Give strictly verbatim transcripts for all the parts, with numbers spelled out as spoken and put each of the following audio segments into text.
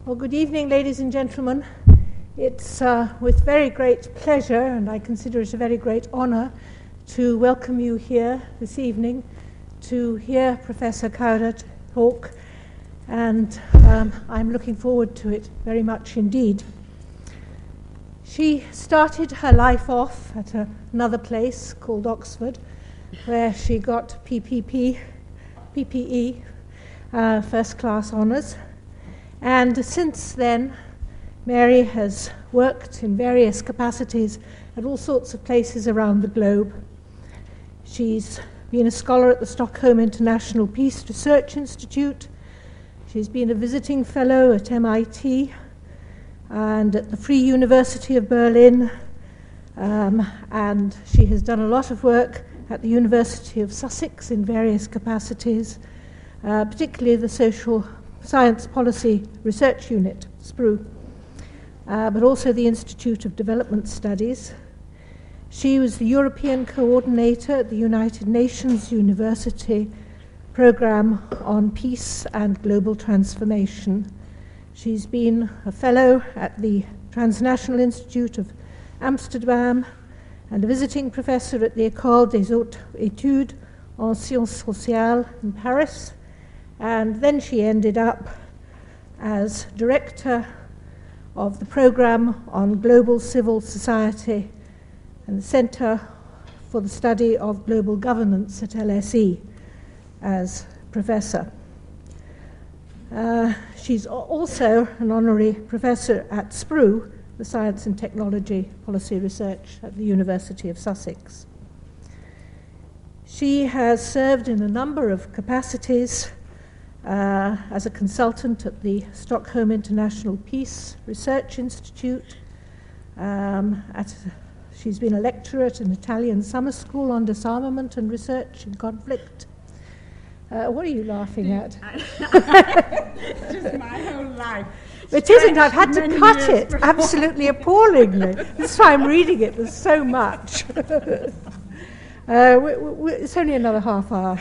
Well, good evening, ladies and gentlemen. It's uh, with very great pleasure, and I consider it a very great honor, to welcome you here this evening to hear Professor Cowder talk, and um, I'm looking forward to it very much indeed. She started her life off at a, another place called Oxford, where she got P P P, P P E, uh, first class honours. And since then, Mary has worked in various capacities at all sorts of places around the globe. She's been a scholar at the Stockholm International Peace Research Institute. She's been a visiting fellow at M I T and at the Free University of Berlin. Um, and she has done a lot of work at the University of Sussex in various capacities, uh, particularly the Social Science Policy Research Unit, S P R U, uh, but also the Institute of Development Studies. She was the European coordinator at the United Nations University Programme on Peace and Global Transformation. She's been a fellow at the Transnational Institute of Amsterdam and a visiting professor at the École des Hautes Études en Sciences Sociales in Paris. And then she ended up as director of the program on global civil society and the Center for the Study of Global Governance at L S E as professor. Uh, she's also an honorary professor at S P R U, the Science and Technology Policy Research at the University of Sussex. She has served in a number of capacities Uh, as a consultant at the Stockholm International Peace Research Institute. Um, at, she's been a lecturer at an Italian summer school on disarmament and research in conflict. Uh, what are you laughing at? Just my whole life. It isn't. I've had to cut it before. Absolutely appallingly. This time I'm reading it, there's so much. Uh, we, we, it's only another half hour,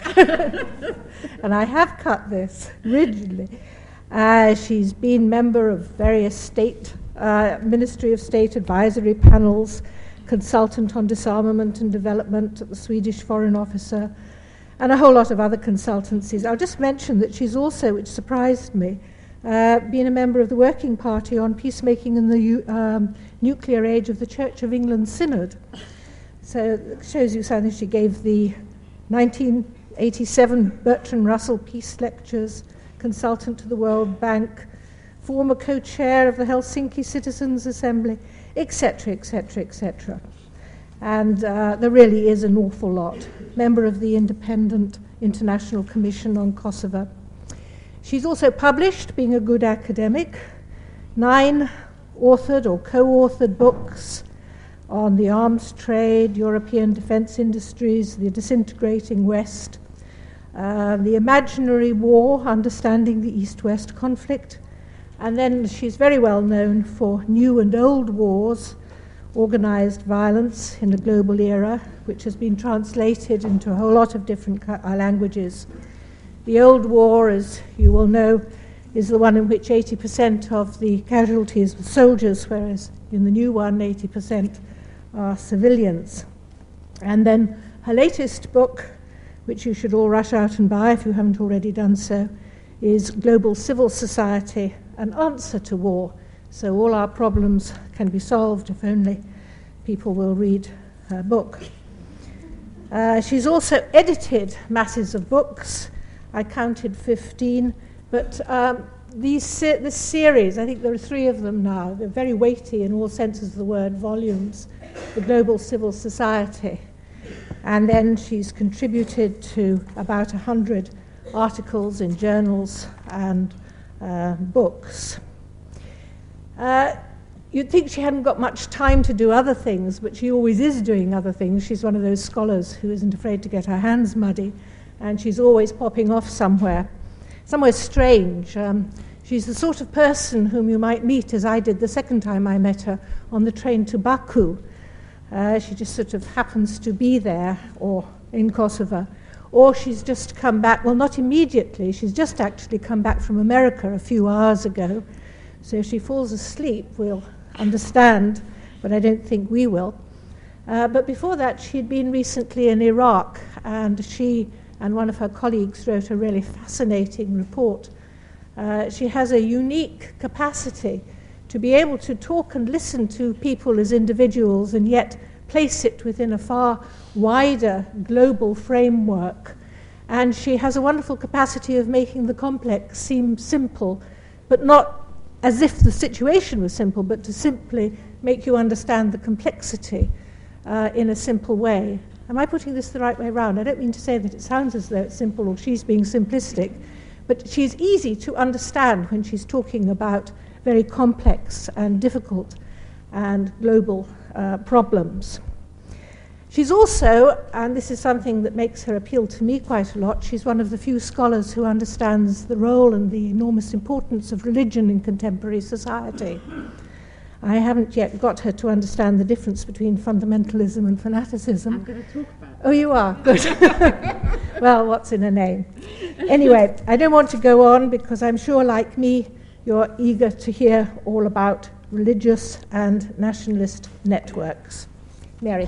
and I have cut this rigidly. Uh, she's been member of various state, uh, Ministry of State advisory panels, consultant on disarmament and development at the Swedish Foreign Officer, and a whole lot of other consultancies. I'll just mention that she's also, which surprised me, uh, been a member of the Working Party on Peacemaking in the um, Nuclear Age of the Church of England Synod. So it shows you something. She gave the nineteen eighty-seven Bertrand Russell Peace Lectures, consultant to the World Bank, former co-chair of the Helsinki Citizens Assembly, et cetera, et cetera, et cetera. And uh, there really is an awful lot. Member of the Independent International Commission on Kosovo. She's also published, being a good academic, nine authored or co-authored books on the arms trade, European defence industries, the disintegrating West, uh, the imaginary war, understanding the East-West conflict, and then she's very well known for New and Old Wars, organised violence in a global era, which has been translated into a whole lot of different uh, languages. The Old War, as you will know, is the one in which eighty percent of the casualties were soldiers, whereas in the new one, eighty percent are civilians. And then her latest book, which you should all rush out and buy if you haven't already done so, is Global Civil Society, An Answer to War. So all our problems can be solved if only people will read her book. Uh, she's also edited masses of books. I counted fifteen, but um, these se- this series, I think there are three of them now, they're very weighty in all senses of the word, volumes, the Global Civil Society. And then she's contributed to about one hundred articles in journals and uh, books. Uh, you'd think she hadn't got much time to do other things, but she always is doing other things. She's one of those scholars who isn't afraid to get her hands muddy, and she's always popping off somewhere. Somewhere strange. Um, she's the sort of person whom you might meet, as I did the second time I met her, on the train to Baku. Uh, she just sort of happens to be there, or in Kosovo. Or she's just come back, well, not immediately, she's just actually come back from America a few hours ago So if she falls asleep, we'll understand, but I don't think we will. Uh, but before that, she'd been recently in Iraq, and she and one of her colleagues wrote a really fascinating report. Uh, she has a unique capacity to be able to talk and listen to people as individuals and yet place it within a far wider global framework. And she has a wonderful capacity of making the complex seem simple, but not as if the situation was simple, but to simply make you understand the complexity uh, in a simple way. Am I putting this the right way around? I don't mean to say that it sounds as though it's simple or she's being simplistic, but she's easy to understand when she's talking about very complex and difficult and global uh, problems. She's also, and this is something that makes her appeal to me quite a lot, she's one of the few scholars who understands the role and the enormous importance of religion in contemporary society. I haven't yet got her to understand the difference between fundamentalism and fanaticism. I'm going to talk about it. Oh, you are? Good. Well, what's in a name? Anyway, I don't want to go on because I'm sure, like me, you're eager to hear all about religious and nationalist networks. Mary.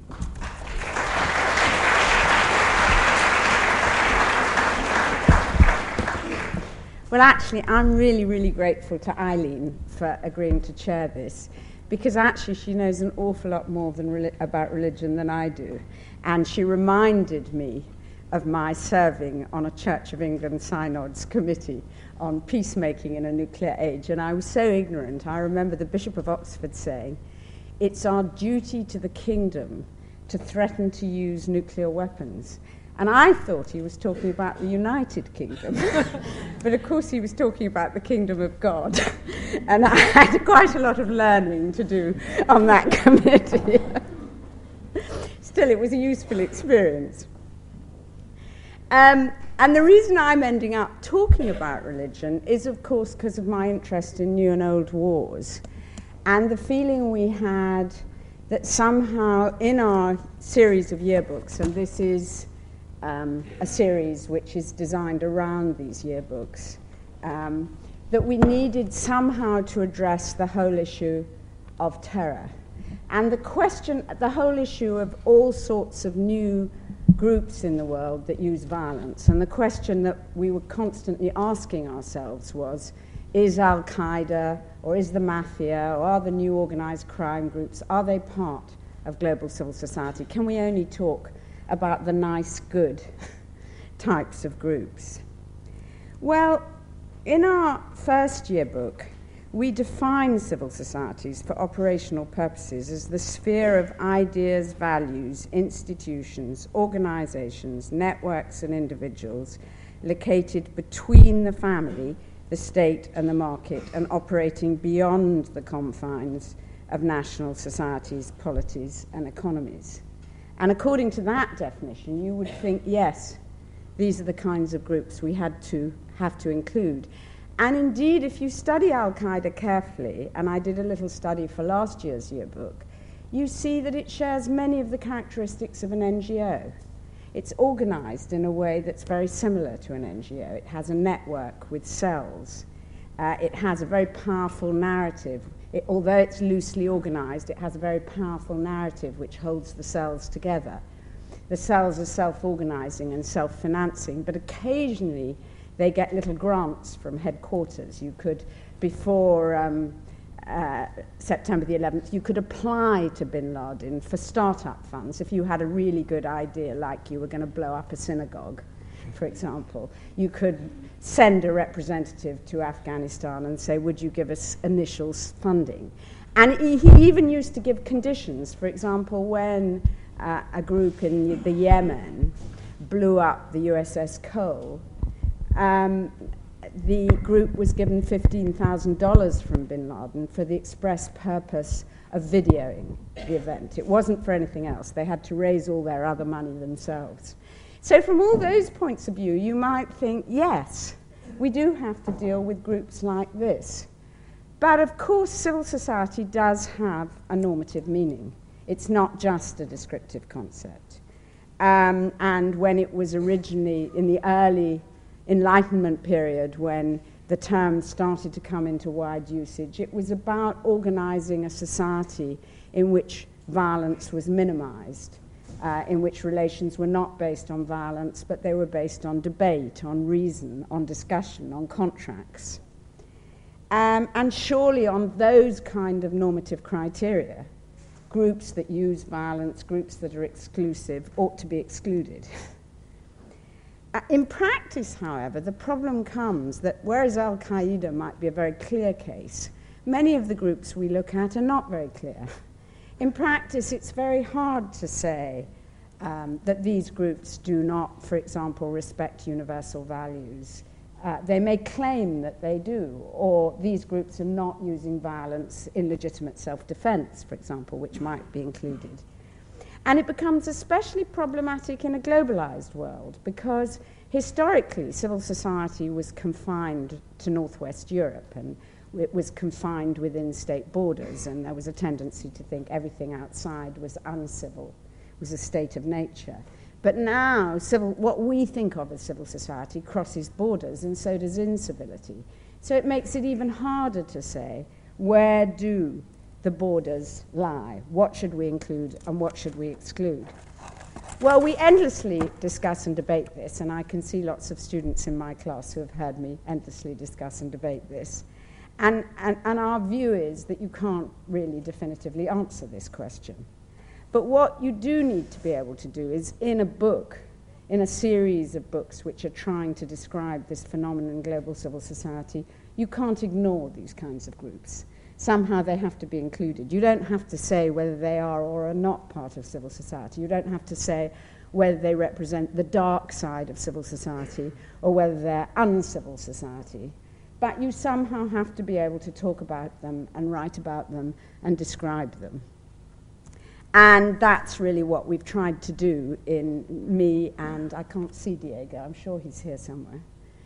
Well, actually, I'm really, really grateful to Eileen for agreeing to chair this, because actually she knows an awful lot more than re- about religion than I do. And she reminded me of my serving on a Church of England synods committee on peacemaking in a nuclear age. And I was so ignorant. I remember the Bishop of Oxford saying, "It's our duty to the kingdom to threaten to use nuclear weapons." And I thought he was talking about the United Kingdom. But of course he was talking about the kingdom of God. And I had quite a lot of learning to do on that committee. Still, it was a useful experience. Um, and the reason I'm ending up talking about religion is, of course, because of my interest in new and old wars. And the feeling we had that somehow in our series of yearbooks, and this is Um, a series which is designed around these yearbooks, um, that we needed somehow to address the whole issue of terror. And the question, the whole issue of all sorts of new groups in the world that use violence. And the question that we were constantly asking ourselves was, is Al-Qaeda, or is the Mafia, or are the new organized crime groups, are they part of global civil society? Can we only talk about the nice, good types of groups? Well, in our first yearbook, we define civil societies for operational purposes as the sphere of ideas, values, institutions, organizations, networks, and individuals located between the family, the state, and the market, and operating beyond the confines of national societies, polities, and economies. And according to that definition, you would think, yes, these are the kinds of groups we had to have to include. And indeed, if you study Al-Qaeda carefully, and I did a little study for last year's yearbook, you see that it shares many of the characteristics of an N G O. It's organized in a way that's very similar to an N G O. It has a network with cells. Uh, it has a very powerful narrative. It, although it's loosely organized, it has a very powerful narrative which holds the cells together. The cells are self-organizing and self-financing, but occasionally they get little grants from headquarters. You could, before um, uh, September the eleventh, you could apply to bin Laden for startup funds if you had a really good idea, like you were going to blow up a synagogue, for example. You could send a representative to Afghanistan and say, would you give us initial funding? And he, he even used to give conditions. For example, when uh, a group in the Yemen blew up the U S S Cole, um, the group was given fifteen thousand dollars from bin Laden for the express purpose of videoing the event. It wasn't for anything else. They had to raise all their other money themselves. So from all those points of view, you might think, yes, we do have to deal with groups like this. But of course, civil society does have a normative meaning. It's not just a descriptive concept. Um, and when it was originally in the early Enlightenment period, when the term started to come into wide usage. It was about organizing a society in which violence was minimized, uh, in which relations were not based on violence, but they were based on debate, on reason, on discussion, on contracts. Um, and surely on those kind of normative criteria, groups that use violence, groups that are exclusive, ought to be excluded. uh, in practice, however, the problem comes that whereas Al-Qaeda might be a very clear case, many of the groups we look at are not very clear. In practice, it's very hard to say um, that these groups do not, for example, respect universal values. Uh, they may claim that they do, or these groups are not using violence in legitimate self-defense, for example, which might be included. And it becomes especially problematic in a globalized world because historically civil society was confined to Northwest Europe, and it was confined within state borders, and there was a tendency to think everything outside was uncivil, was a state of nature. But now, civil, what we think of as civil society crosses borders, and so does incivility. So it makes it even harder to say, where do the borders lie? What should we include and what should we exclude? Well, we endlessly discuss and debate this, and I can see lots of students in my class who have heard me endlessly discuss and debate this. And, and, and our view is that you can't really definitively answer this question. But what you do need to be able to do is, in a book, in a series of books which are trying to describe this phenomenon in global civil society, you can't ignore these kinds of groups. Somehow they have to be included. You don't have to say whether they are or are not part of civil society. You don't have to say whether they represent the dark side of civil society or whether they're uncivil society. But you somehow have to be able to talk about them and write about them and describe them. And that's really what we've tried to do in me and, I can't see Diego, I'm sure he's here somewhere,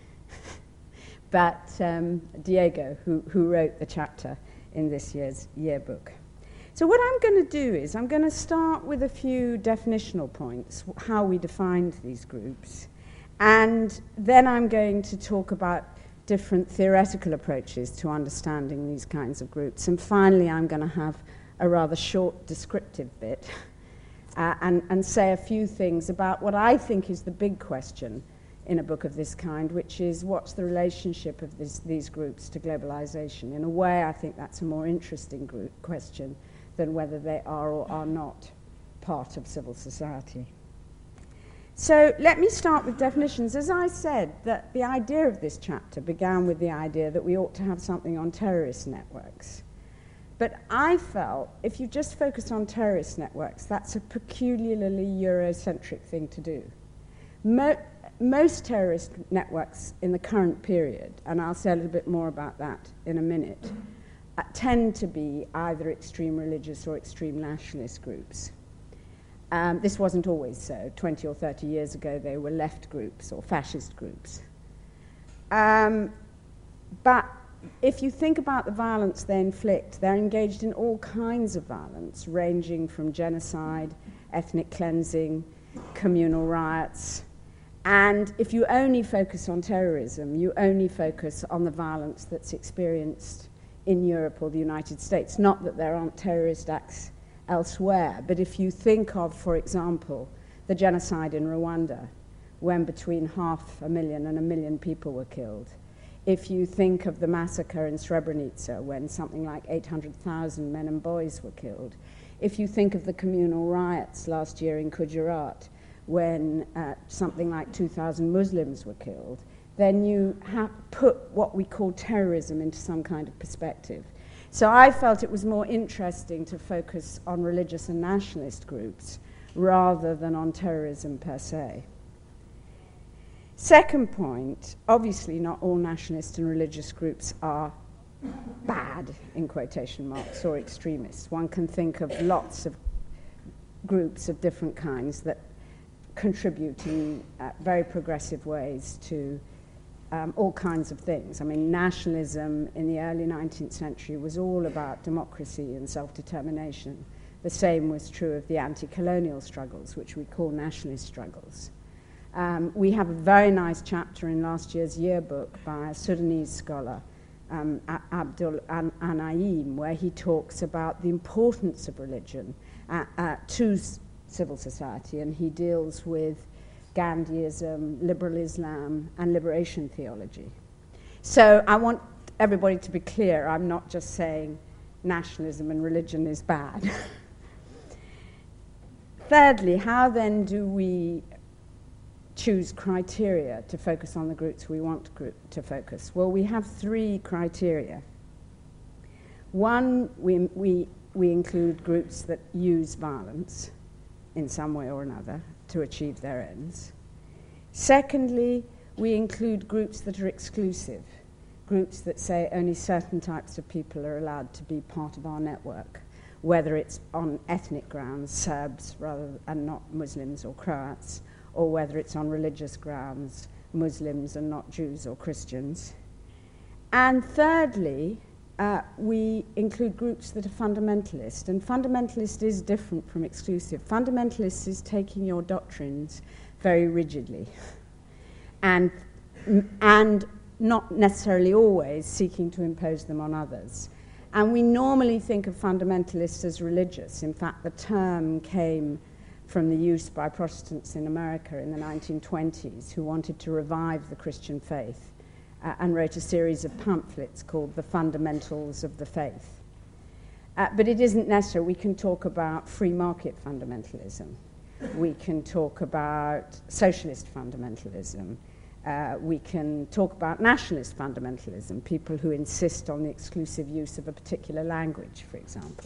but um, Diego, who, who wrote the chapter in this year's yearbook. So what I'm going to do is I'm going to start with a few definitional points, how we defined these groups, and then I'm going to talk about different theoretical approaches to understanding these kinds of groups, and finally I'm going to have a rather short descriptive bit uh, and, and say a few things about what I think is the big question in a book of this kind, which is what's the relationship of this, these groups to globalization. In a way, I think that's a more interesting group question than whether they are or are not part of civil society. So let me start with definitions. As I said, that the idea of this chapter began with the idea that we ought to have something on terrorist networks. But I felt if you just focus on terrorist networks, that's a peculiarly Eurocentric thing to do. Mo- most terrorist networks in the current period, and I'll say a little bit more about that in a minute, uh, tend to be either extreme religious or extreme nationalist groups. Um, this wasn't always so. twenty or thirty years ago, they were left groups or fascist groups. Um, but if you think about the violence they inflict, they're engaged in all kinds of violence, ranging from genocide, ethnic cleansing, communal riots. And if you only focus on terrorism, you only focus on the violence that's experienced in Europe or the United States. Not that there aren't terrorist acts elsewhere, but if you think of, for example, the genocide in Rwanda, when between half a million and a million people were killed, if you think of the massacre in Srebrenica, when something like eight hundred thousand men and boys were killed, if you think of the communal riots last year in Gujarat, when uh, something like two thousand Muslims were killed, then you have put what we call terrorism into some kind of perspective. So I felt it was more interesting to focus on religious and nationalist groups rather than on terrorism per se. Second point, obviously not all nationalist and religious groups are bad, in quotation marks, or extremists. One can think of lots of groups of different kinds that contribute in uh, very progressive ways to um, all kinds of things. I mean, nationalism in the early nineteenth century was all about democracy and self-determination. The same was true of the anti-colonial struggles, which we call nationalist struggles. Um, we have a very nice chapter in last year's yearbook by a Sudanese scholar, um, Abdul An-Naim, where he talks about the importance of religion uh, uh, to s- civil society, and he deals with Gandhiism, liberal Islam, and liberation theology. So I want everybody to be clear, I'm not just saying nationalism and religion is bad. Thirdly, how then do we choose criteria to focus on the groups we want to, group, to focus? Well, we have three criteria. One, we, we, we include groups that use violence in some way or another to achieve their ends. Secondly, we include groups that are exclusive, groups that say only certain types of people are allowed to be part of our network, whether it's on ethnic grounds, Serbs rather and not Muslims or Croats, or whether it's on religious grounds, Muslims and not Jews or Christians. And thirdly, uh, we include groups that are fundamentalist, and fundamentalist is different from exclusive. Fundamentalist is taking your doctrines very rigidly and, and not necessarily always seeking to impose them on others. And we normally think of fundamentalists as religious. In fact, the term came from the use by Protestants in America in the nineteen twenties who wanted to revive the Christian faith uh, and wrote a series of pamphlets called The Fundamentals of the Faith. Uh, but it isn't necessary. We can talk about free market fundamentalism. We can talk about socialist fundamentalism. Uh, we can talk about nationalist fundamentalism, people who insist on the exclusive use of a particular language, for example.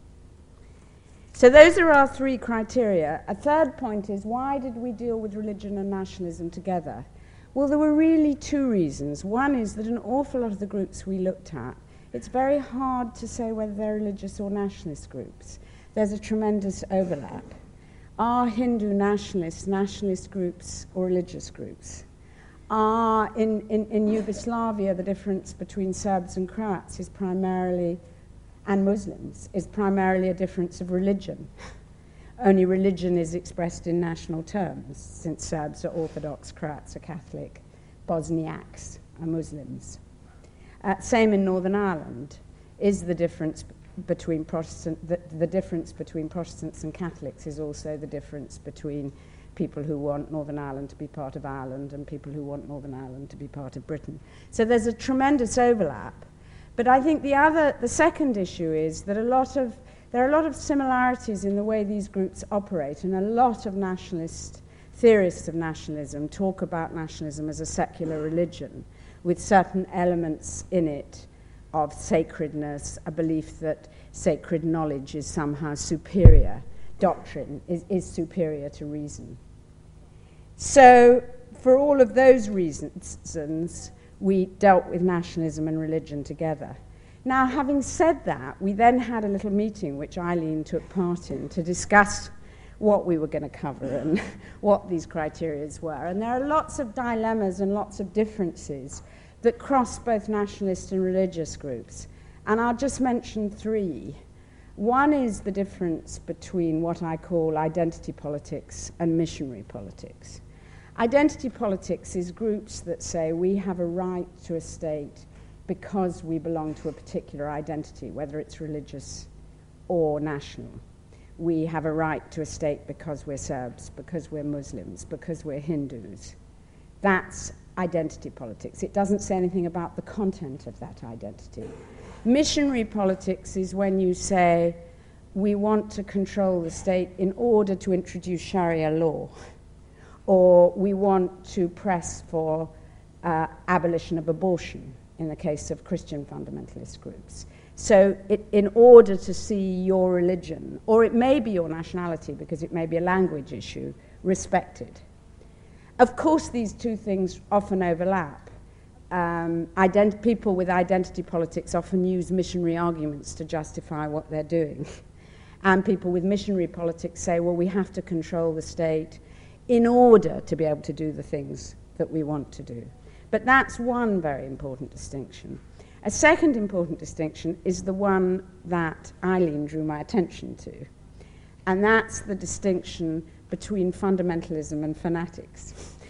So those are our three criteria. A third point is, why did we deal with religion and nationalism together? Well, there were really two reasons. One is that an awful lot of the groups we looked at, it's very hard to say whether they're religious or nationalist groups. There's a tremendous overlap. Are Hindu nationalists nationalist groups or religious groups? Are, in, in, in Yugoslavia, the difference between Serbs and Croats is primarily, and Muslims, is primarily a difference of religion. Only religion is expressed in national terms, since Serbs are Orthodox, Croats are Catholic, Bosniaks are Muslims. Uh, same in Northern Ireland. Is the difference between Protestant, the, the difference between Protestants and Catholics is also the difference between people who want Northern Ireland to be part of Ireland and people who want Northern Ireland to be part of Britain. So there's a tremendous overlap. But I think the other, the second issue is that a lot of, there are a lot of similarities in the way these groups operate, and a lot of nationalist theorists of nationalism talk about nationalism as a secular religion with certain elements in it of sacredness, a belief that sacred knowledge is somehow superior, doctrine is, is superior to reason. So for all of those reasons, we dealt with nationalism and religion together. Now, having said that, we then had a little meeting which Eileen took part in to discuss what we were going to cover and what these criteria were. And there are lots of dilemmas and lots of differences that cross both nationalist and religious groups. And I'll just mention three. One is the difference between what I call identity politics and missionary politics. Identity politics is groups that say we have a right to a state because we belong to a particular identity, whether it's religious or national. We have a right to a state because we're Serbs, because we're Muslims, because we're Hindus. That's identity politics. It doesn't say anything about the content of that identity. Missionary politics is when you say we want to control the state in order to introduce Sharia law, or we want to press for uh, abolition of abortion in the case of Christian fundamentalist groups. So it, in order to see your religion, or it may be your nationality because it may be a language issue, respected. Of course, these two things often overlap. Um, ident- people with identity politics often use missionary arguments to justify what they're doing. And people with missionary politics say, well, we have to control the state in order to be able to do the things that we want to do. But that's one very important distinction. A second important distinction is the one that Eileen drew my attention to, and that's the distinction between fundamentalism and fanatics.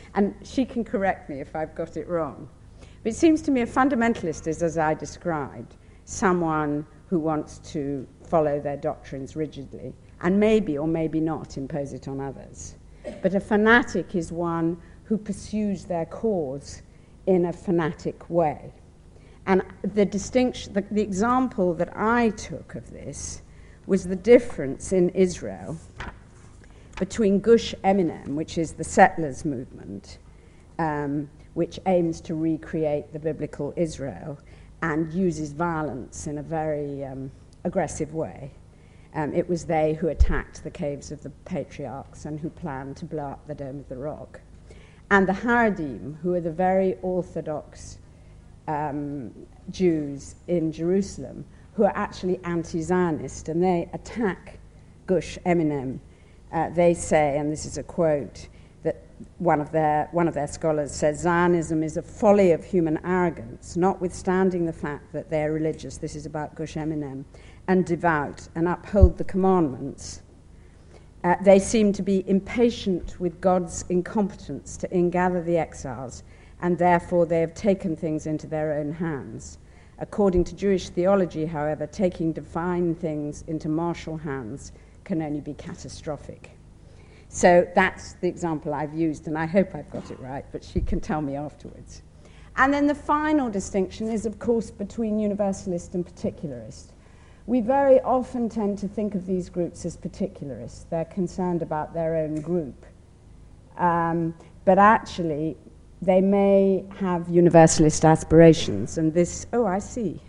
And she can correct me if I've got it wrong. But it seems to me a fundamentalist is, as I described, someone who wants to follow their doctrines rigidly and maybe or maybe not impose it on others. But a fanatic is one who pursues their cause in a fanatic way. And the distinction, the, the example that I took of this was the difference in Israel between Gush Eminem, which is the settlers' movement, um, which aims to recreate the biblical Israel and uses violence in a very um, aggressive way. Um, it was they who attacked the caves of the patriarchs and who planned to blow up the Dome of the Rock. And the Haredim, who are the very orthodox um, Jews in Jerusalem, who are actually anti-Zionist, and they attack Gush Eminem. Uh, they say, and this is a quote, that one of their one of their scholars says, Zionism is a folly of human arrogance, notwithstanding the fact that they're religious, this is about Gush Eminem, and devout, and uphold the commandments. Uh, they seem to be impatient with God's incompetence to ingather the exiles, and therefore they have taken things into their own hands. According to Jewish theology, however, taking divine things into martial hands can only be catastrophic. So that's the example I've used, and I hope I've got it right, but she can tell me afterwards. And then the final distinction is, of course, between universalist and particularist. We very often tend to think of these groups as particularists. They're concerned about their own group. Um, but actually, they may have universalist aspirations, and this, oh, I see.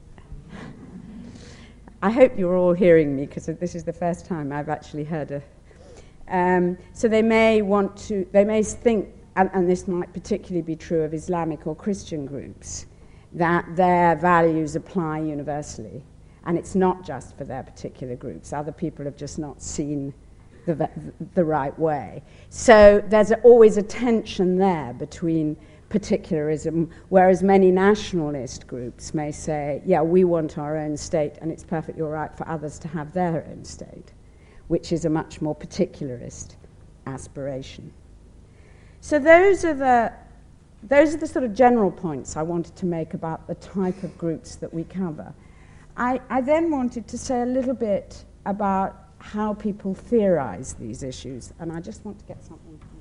I hope you're all hearing me, because this is the first time I've actually heard a... Um, so they may want to, they may think, and, and this might particularly be true of Islamic or Christian groups, that their values apply universally. And it's not just for their particular groups. Other people have just not seen the, the right way. So there's a, always a tension there between particularism, whereas many nationalist groups may say, yeah, we want our own state, and it's perfectly all right for others to have their own state, which is a much more particularist aspiration. So those are the those are the sort of general points I wanted to make about the type of groups that we cover. I, I then wanted to say a little bit about how people theorize these issues, and I just want to get something from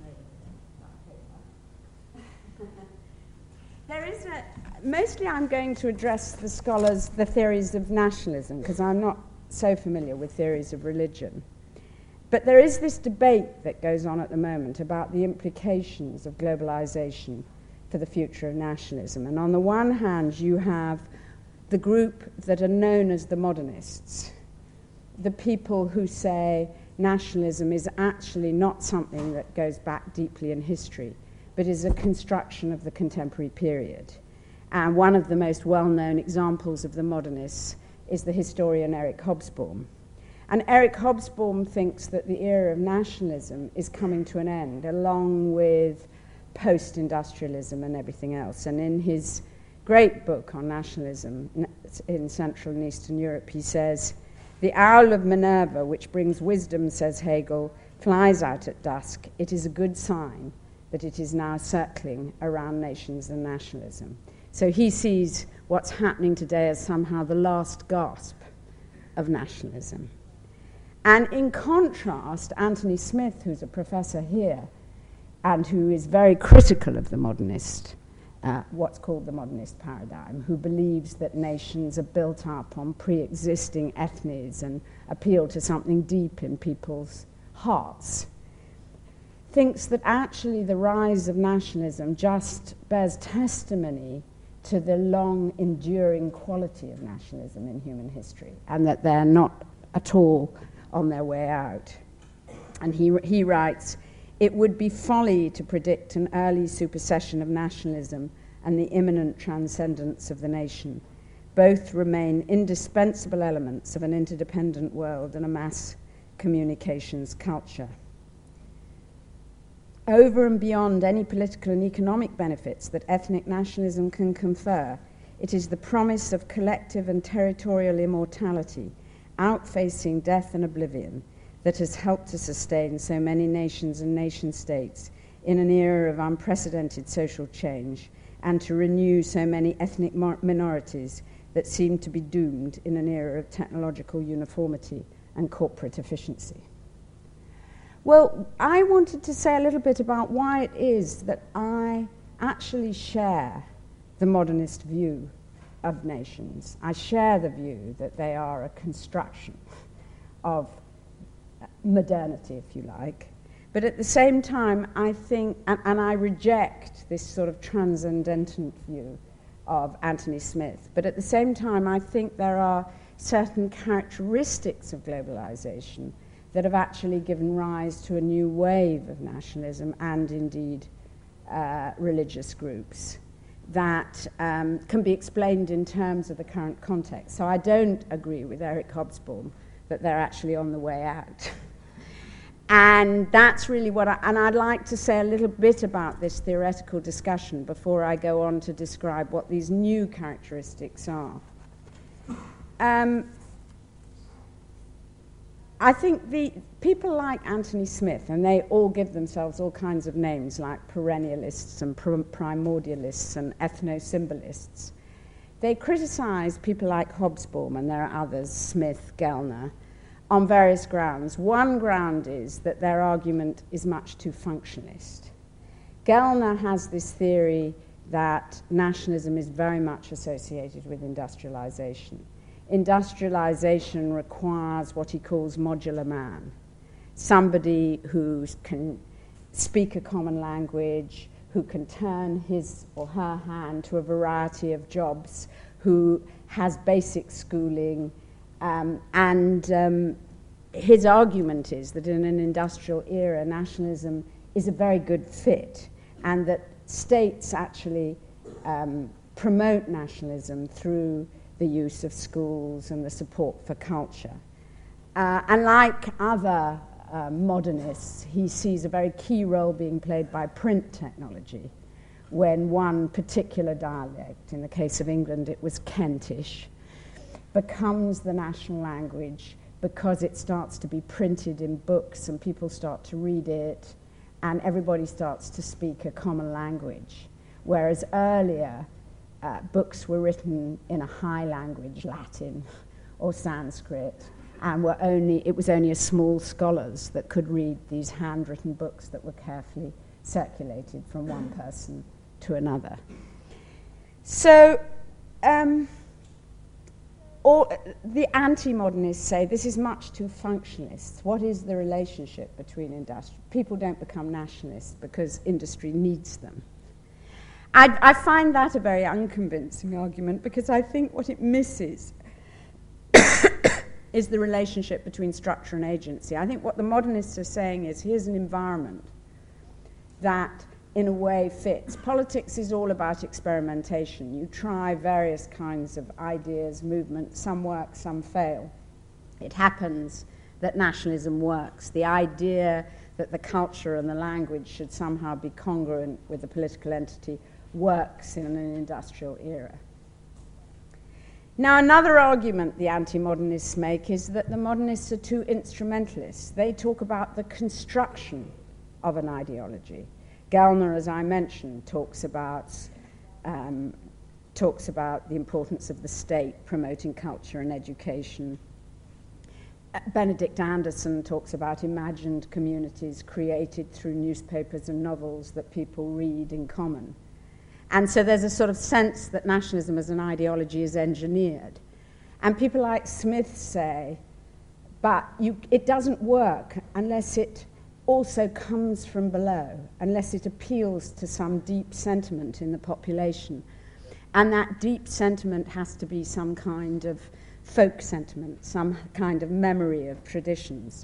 over. There is a, mostly I'm going to address the scholars, the theories of nationalism, because I'm not so familiar with theories of religion. But there is this debate that goes on at the moment about the implications of globalization for the future of nationalism. And on the one hand, you have the group that are known as the modernists, the people who say nationalism is actually not something that goes back deeply in history, but is a construction of the contemporary period. And one of the most well-known examples of the modernists is the historian Eric Hobsbawm. And Eric Hobsbawm thinks that the era of nationalism is coming to an end, along with post-industrialism and everything else. And in his great book on nationalism in Central and Eastern Europe, he says, "The owl of Minerva, which brings wisdom, says Hegel, flies out at dusk. It is a good sign that it is now circling around nations and nationalism." So he sees what's happening today as somehow the last gasp of nationalism. And in contrast, Anthony Smith, who's a professor here, and who is very critical of the modernist, uh, what's called the modernist paradigm, who believes that nations are built up on pre-existing ethnies and appeal to something deep in people's hearts, thinks that actually the rise of nationalism just bears testimony to the long enduring quality of nationalism in human history, and that they're not at all on their way out. And he, he writes, "It would be folly to predict an early supersession of nationalism and the imminent transcendence of the nation. Both remain indispensable elements of an interdependent world and a mass communications culture. Over and beyond any political and economic benefits that ethnic nationalism can confer, it is the promise of collective and territorial immortality, outfacing death and oblivion, that has helped to sustain so many nations and nation-states in an era of unprecedented social change and to renew so many ethnic minorities that seem to be doomed in an era of technological uniformity and corporate efficiency. Well, I wanted to say a little bit about why it is that I actually share the modernist view of nations. I share the view that they are a construction of modernity, if you like. But at the same time, I think, and, and I reject this sort of transcendental view of Anthony Smith, but at the same time, I think there are certain characteristics of globalization that have actually given rise to a new wave of nationalism and indeed uh, religious groups that um, can be explained in terms of the current context. So I don't agree with Eric Hobsbawm that they're actually on the way out. And that's really what I, and I'd like to say a little bit about this theoretical discussion before I go on to describe what these new characteristics are. Um, I think the people like Anthony Smith, and they all give themselves all kinds of names like perennialists and pr- primordialists and ethno-symbolists, they criticize people like Hobsbawm, and there are others, Smith, Gellner, on various grounds. One ground is that their argument is much too functionalist. Gellner has this theory that nationalism is very much associated with industrialization. Industrialization requires what he calls modular man, somebody who can speak a common language, who can turn his or her hand to a variety of jobs, who has basic schooling, um, and um, his argument is that in an industrial era, nationalism is a very good fit, and that states actually um, promote nationalism through the use of schools and the support for culture. Uh, and like other uh, modernists, he sees a very key role being played by print technology when one particular dialect, in the case of England it was Kentish, becomes the national language because it starts to be printed in books and people start to read it and everybody starts to speak a common language. Whereas earlier, Uh, books were written in a high language, Latin or Sanskrit, and were only, it was only a small scholars that could read these handwritten books that were carefully circulated from one person to another. So, um, all, the anti-modernists say this is much too functionalist. What is the relationship between industry? People don't become nationalists because industry needs them. I, I find that a very unconvincing argument because I think what it misses is the relationship between structure and agency. I think what the modernists are saying is here's an environment that in a way fits. Politics is all about experimentation. You try various kinds of ideas, movements, some work, some fail. It happens that nationalism works. The idea that the culture and the language should somehow be congruent with the political entity works in an industrial era. Now, another argument the anti-modernists make is that the modernists are too instrumentalist. They talk about the construction of an ideology. Gellner, as I mentioned, talks about, um, talks about the importance of the state promoting culture and education. Uh, Benedict Anderson talks about imagined communities created through newspapers and novels that people read in common. And so there's a sort of sense that nationalism as an ideology is engineered. And people like Smith say, but you, it doesn't work unless it also comes from below, unless it appeals to some deep sentiment in the population. And that deep sentiment has to be some kind of folk sentiment, some kind of memory of traditions.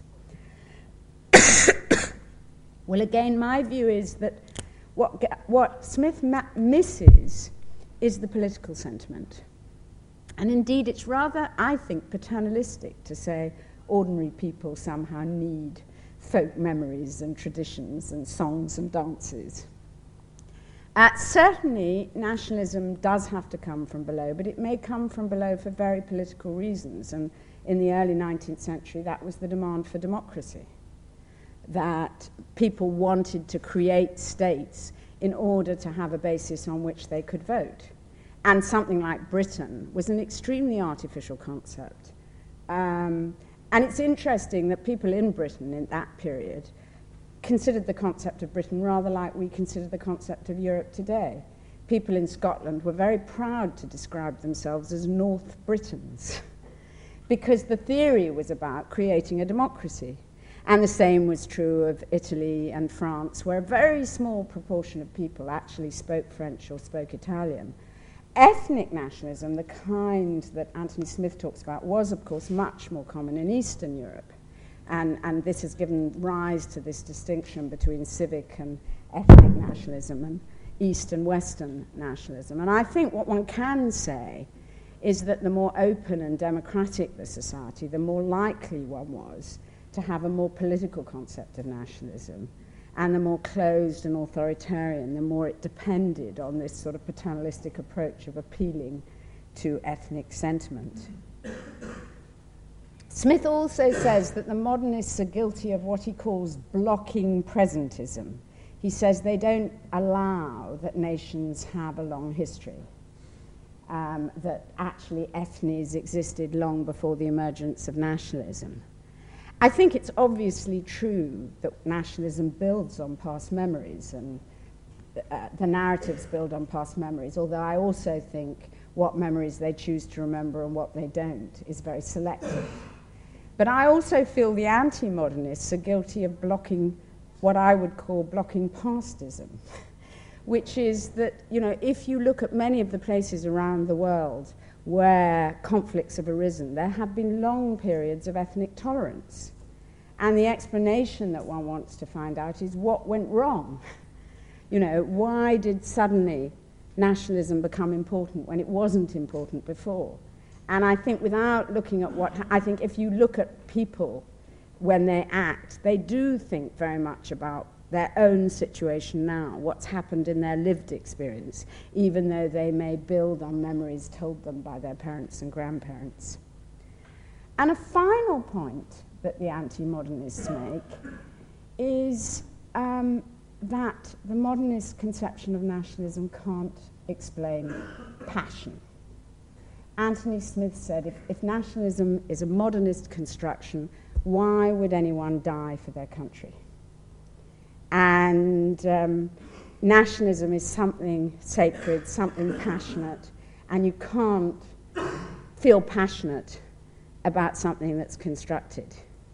Well, again, my view is that What, what Smith ma- misses is the political sentiment. And indeed, it's rather, I think, paternalistic to say ordinary people somehow need folk memories and traditions and songs and dances. Uh, certainly, nationalism does have to come from below, but it may come from below for very political reasons. And in the early nineteenth century, that was the demand for democracy. that people wanted to create states in order to have a basis on which they could vote. And something like Britain was an extremely artificial concept. Um, and it's interesting that people in Britain in that period considered the concept of Britain rather like we consider the concept of Europe today. People in Scotland were very proud to describe themselves as North Britons because the theory was about creating a democracy. And the same was true of Italy and France, where a very small proportion of people actually spoke French or spoke Italian. Ethnic nationalism, the kind that Anthony Smith talks about, was, of course, much more common in Eastern Europe. And, and this has given rise to this distinction between civic and ethnic nationalism and East and Western nationalism. And I think what one can say is that the more open and democratic the society, the more likely one was to have a more political concept of nationalism, and the more closed and authoritarian, the more it depended on this sort of paternalistic approach of appealing to ethnic sentiment. Smith also says that the modernists are guilty of what he calls blocking presentism. He says they don't allow that nations have a long history, um, that actually ethnies existed long before the emergence of nationalism. I think it's obviously true that nationalism builds on past memories, and uh, the narratives build on past memories, although I also think what memories they choose to remember and what they don't is very selective. But I also feel the anti-modernists are guilty of blocking what I would call blocking pastism, which is that, you know, if you look at many of the places around the world where conflicts have arisen, there have been long periods of ethnic tolerance. And the explanation that one wants to find out is what went wrong. You know, why did suddenly nationalism become important when it wasn't important before? And I think without looking at what, I think if you look at people when they act, they do think very much about their own situation now, what's happened in their lived experience, even though they may build on memories told them by their parents and grandparents. And a final point that the anti-modernists make is um, that the modernist conception of nationalism can't explain passion. Anthony Smith said, if, if nationalism is a modernist construction, why would anyone die for their country? And um, nationalism is something sacred, something passionate, and you can't feel passionate about something that's constructed.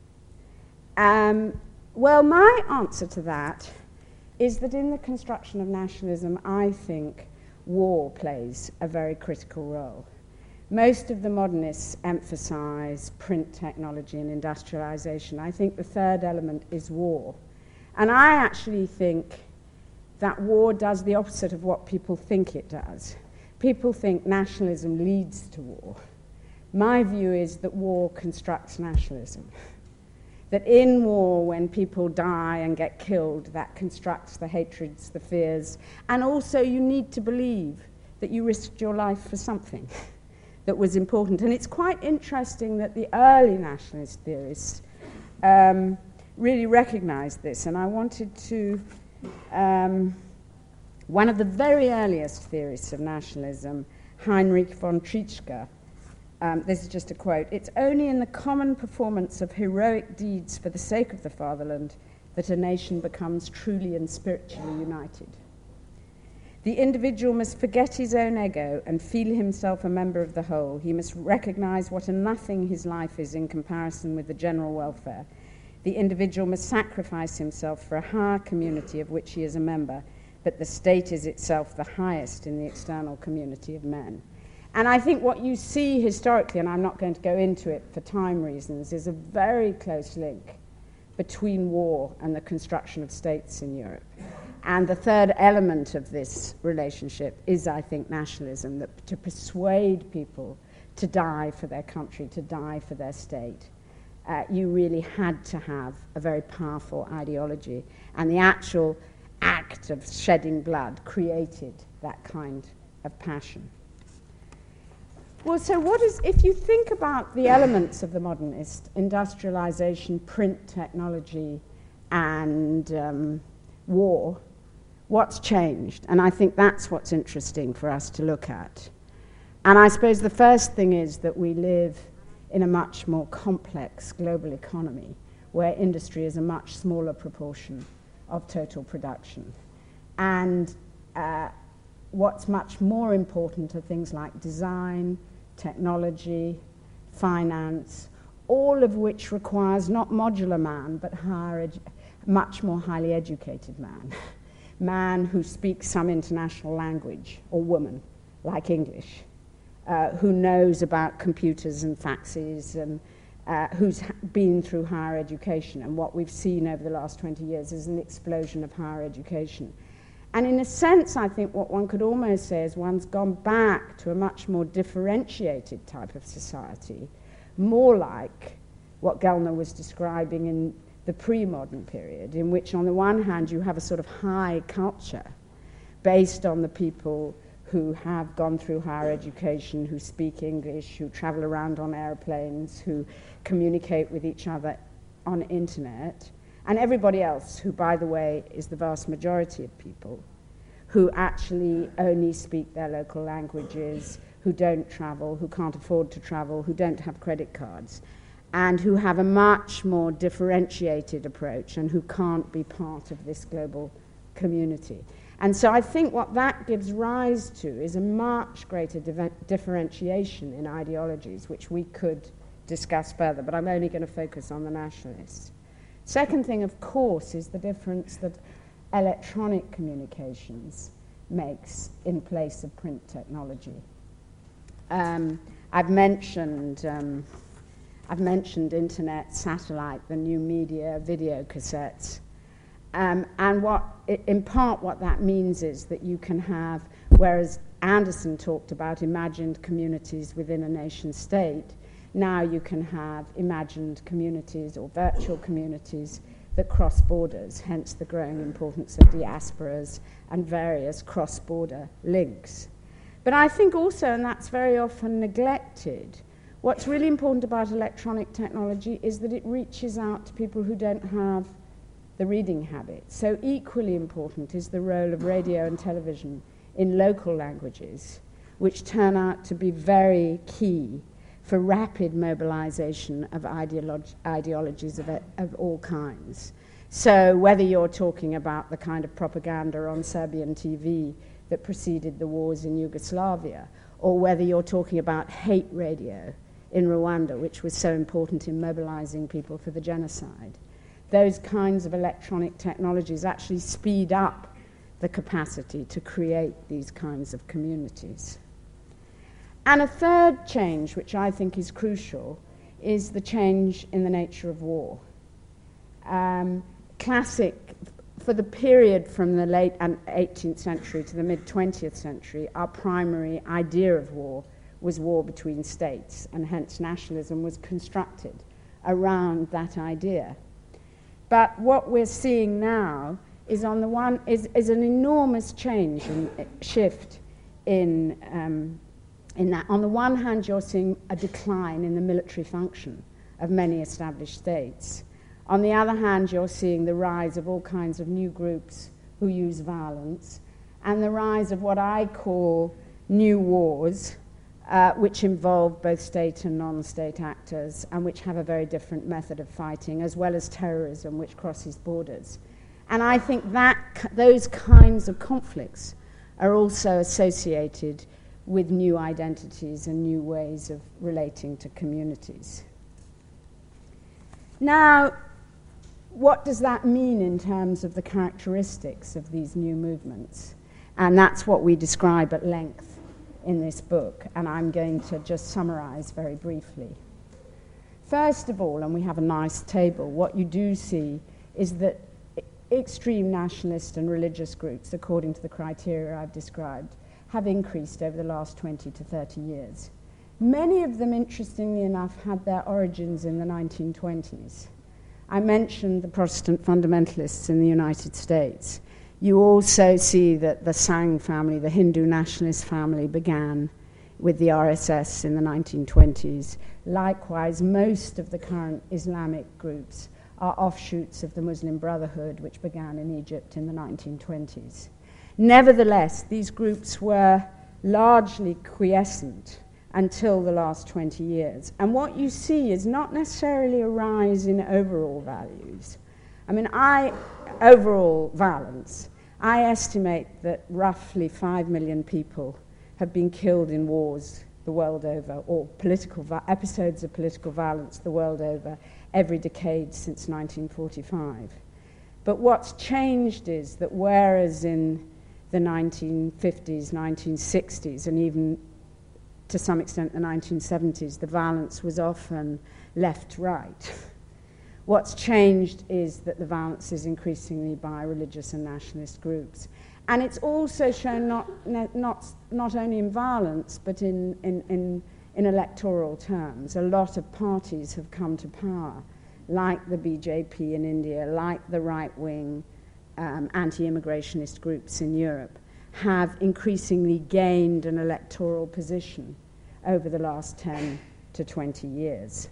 Um, well, my answer to that is that in the construction of nationalism, I think war plays a very critical role. Most of the modernists emphasize print technology and industrialization. I think the third element is war. And I actually think that war does the opposite of what people think it does. People think nationalism leads to war. My view is that war constructs nationalism. That in war, when people die and get killed, that constructs the hatreds, the fears. And also you need to believe that you risked your life for something that was important. And it's quite interesting that the early nationalist theorists um, really recognized this, and I wanted to, um, one of the very earliest theorists of nationalism, Heinrich von Treitschke, um, this is just a quote, "It's only in the common performance of heroic deeds for the sake of the fatherland that a nation becomes truly and spiritually united. The individual must forget his own ego and feel himself a member of the whole. He must recognize what a nothing his life is in comparison with the general welfare. The individual must sacrifice himself for a higher community of which he is a member, but the state is itself the highest in the external community of men." And I think what you see historically, and I'm not going to go into it for time reasons, is a very close link between war and the construction of states in Europe. And the third element of this relationship is, I think, nationalism, that to persuade people to die for their country, to die for their state, uh, you really had to have a very powerful ideology. And the actual act of shedding blood created that kind of passion. Well, so what is, if you think about the elements of the modernist, industrialization, print technology, and um, war, what's changed? And I think that's what's interesting for us to look at. And I suppose the first thing is that we live in a much more complex global economy where industry is a much smaller proportion of total production. And uh, what's much more important are things like design, technology, finance, all of which requires not modular man, but higher edu- much more highly educated man. Man who speaks some international language, or woman, like English, uh, who knows about computers and faxes, and uh, who's ha- been through higher education. And what we've seen over the last twenty years is an explosion of higher education. And in a sense, I think what one could almost say is one's gone back to a much more differentiated type of society, more like what Gellner was describing in the pre-modern period, in which on the one hand you have a sort of high culture based on the people who have gone through higher education, who speak English, who travel around on airplanes, who communicate with each other on internet, and everybody else, who, by the way, is the vast majority of people, who actually only speak their local languages, who don't travel, who can't afford to travel, who don't have credit cards, and who have a much more differentiated approach and who can't be part of this global community. And so I think what that gives rise to is a much greater div- differentiation in ideologies, which we could discuss further, but I'm only going to focus on the nationalists. Second thing, of course, is the difference that electronic communications makes in place of print technology. Um, I've mentioned um, I've mentioned internet, satellite, the new media, video cassettes. Um, and what, in part, what that means is that you can have, whereas Anderson talked about imagined communities within a nation state, now you can have imagined communities or virtual communities that cross borders, hence the growing importance of diasporas and various cross-border links. But I think also, and that's very often neglected, what's really important about electronic technology is that it reaches out to people who don't have the reading habit. So equally important is the role of radio and television in local languages, which turn out to be very key for rapid mobilization of ideolog- ideologies of, of all kinds. So whether you're talking about the kind of propaganda on Serbian T V that preceded the wars in Yugoslavia, or whether you're talking about hate radio in Rwanda, which was so important in mobilizing people for the genocide, those kinds of electronic technologies actually speed up the capacity to create these kinds of communities. And a third change, which I think is crucial, is the change in the nature of war. Um, classic, for the period from the late eighteenth century to the mid-twentieth century, our primary idea of war was war between states, and hence nationalism was constructed around that idea. But what we're seeing now is, on the one, is, is an enormous change and shift in um, in that. On the one hand, you're seeing a decline in the military function of many established states. On the other hand, you're seeing the rise of all kinds of new groups who use violence, and the rise of what I call new wars, uh, which involve both state and non-state actors, and which have a very different method of fighting, as well as terrorism, which crosses borders. And I think that those kinds of conflicts are also associated with new identities and new ways of relating to communities. Now, what does that mean in terms of the characteristics of these new movements? And that's what we describe at length in this book, and I'm going to just summarize very briefly. First of all, and we have a nice table, what you do see is that extreme nationalist and religious groups, according to the criteria I've described, have increased over the last twenty to thirty years. Many of them, interestingly enough, had their origins in the nineteen twenties. I mentioned the Protestant fundamentalists in the United States. You also see that the Sangh family, the Hindu nationalist family, began with the R S S in the nineteen twenties. Likewise, most of the current Islamic groups are offshoots of the Muslim Brotherhood, which began in Egypt in the nineteen twenties. Nevertheless, these groups were largely quiescent until the last twenty years. And what you see is not necessarily a rise in overall values. I mean, I, overall violence, I estimate that roughly five million people have been killed in wars the world over, or political vi- episodes of political violence the world over, every decade since nineteen forty-five. But what's changed is that whereas in the nineteen fifties, nineteen sixties, and even to some extent the nineteen seventies, the violence was often left-right, what's changed is that the violence is increasingly by religious and nationalist groups. And it's also shown not, not, not only in violence, but in, in, in, in electoral terms. A lot of parties have come to power, like the B J P in India, like the right-wing um, anti-immigrationist groups in Europe, have increasingly gained an electoral position over the last ten to twenty years.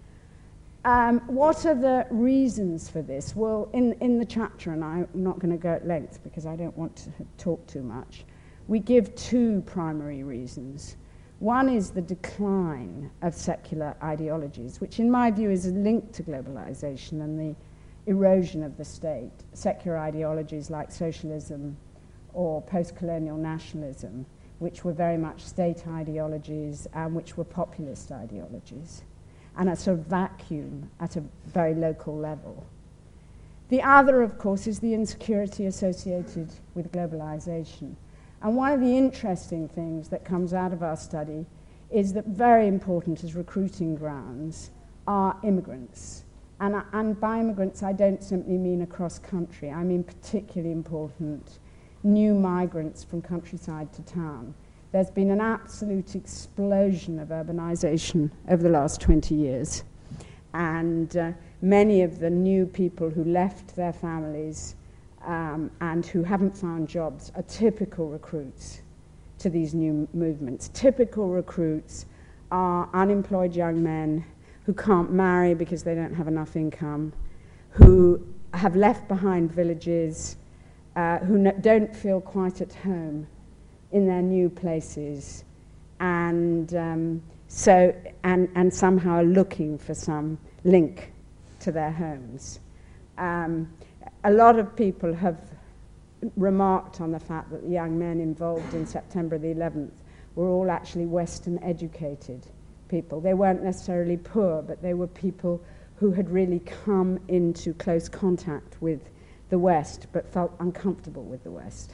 Um, what are the reasons for this? Well, in, in the chapter, and I'm not going to go at length because I don't want to talk too much, we give two primary reasons. One is the decline of secular ideologies, which in my view is linked to globalization and the erosion of the state. Secular ideologies like socialism or post-colonial nationalism, which were very much state ideologies and which were populist ideologies, and a sort of vacuum at a very local level. The other, of course, is the insecurity associated with globalization. And one of the interesting things that comes out of our study is that very important as recruiting grounds are immigrants. And, and by immigrants, I don't simply mean across country. I mean particularly important new migrants from countryside to town. There's been an absolute explosion of urbanization over the last twenty years. And uh, many of the new people who left their families um, and who haven't found jobs are typical recruits to these new movements. Typical recruits are unemployed young men who can't marry because they don't have enough income, who have left behind villages, uh, who no- don't feel quite at home in their new places, and um, so and and somehow are looking for some link to their homes. Um, a lot of people have remarked on the fact that the young men involved in September the eleventh were all actually Western educated people. They weren't necessarily poor, but they were people who had really come into close contact with the West, but felt uncomfortable with the West.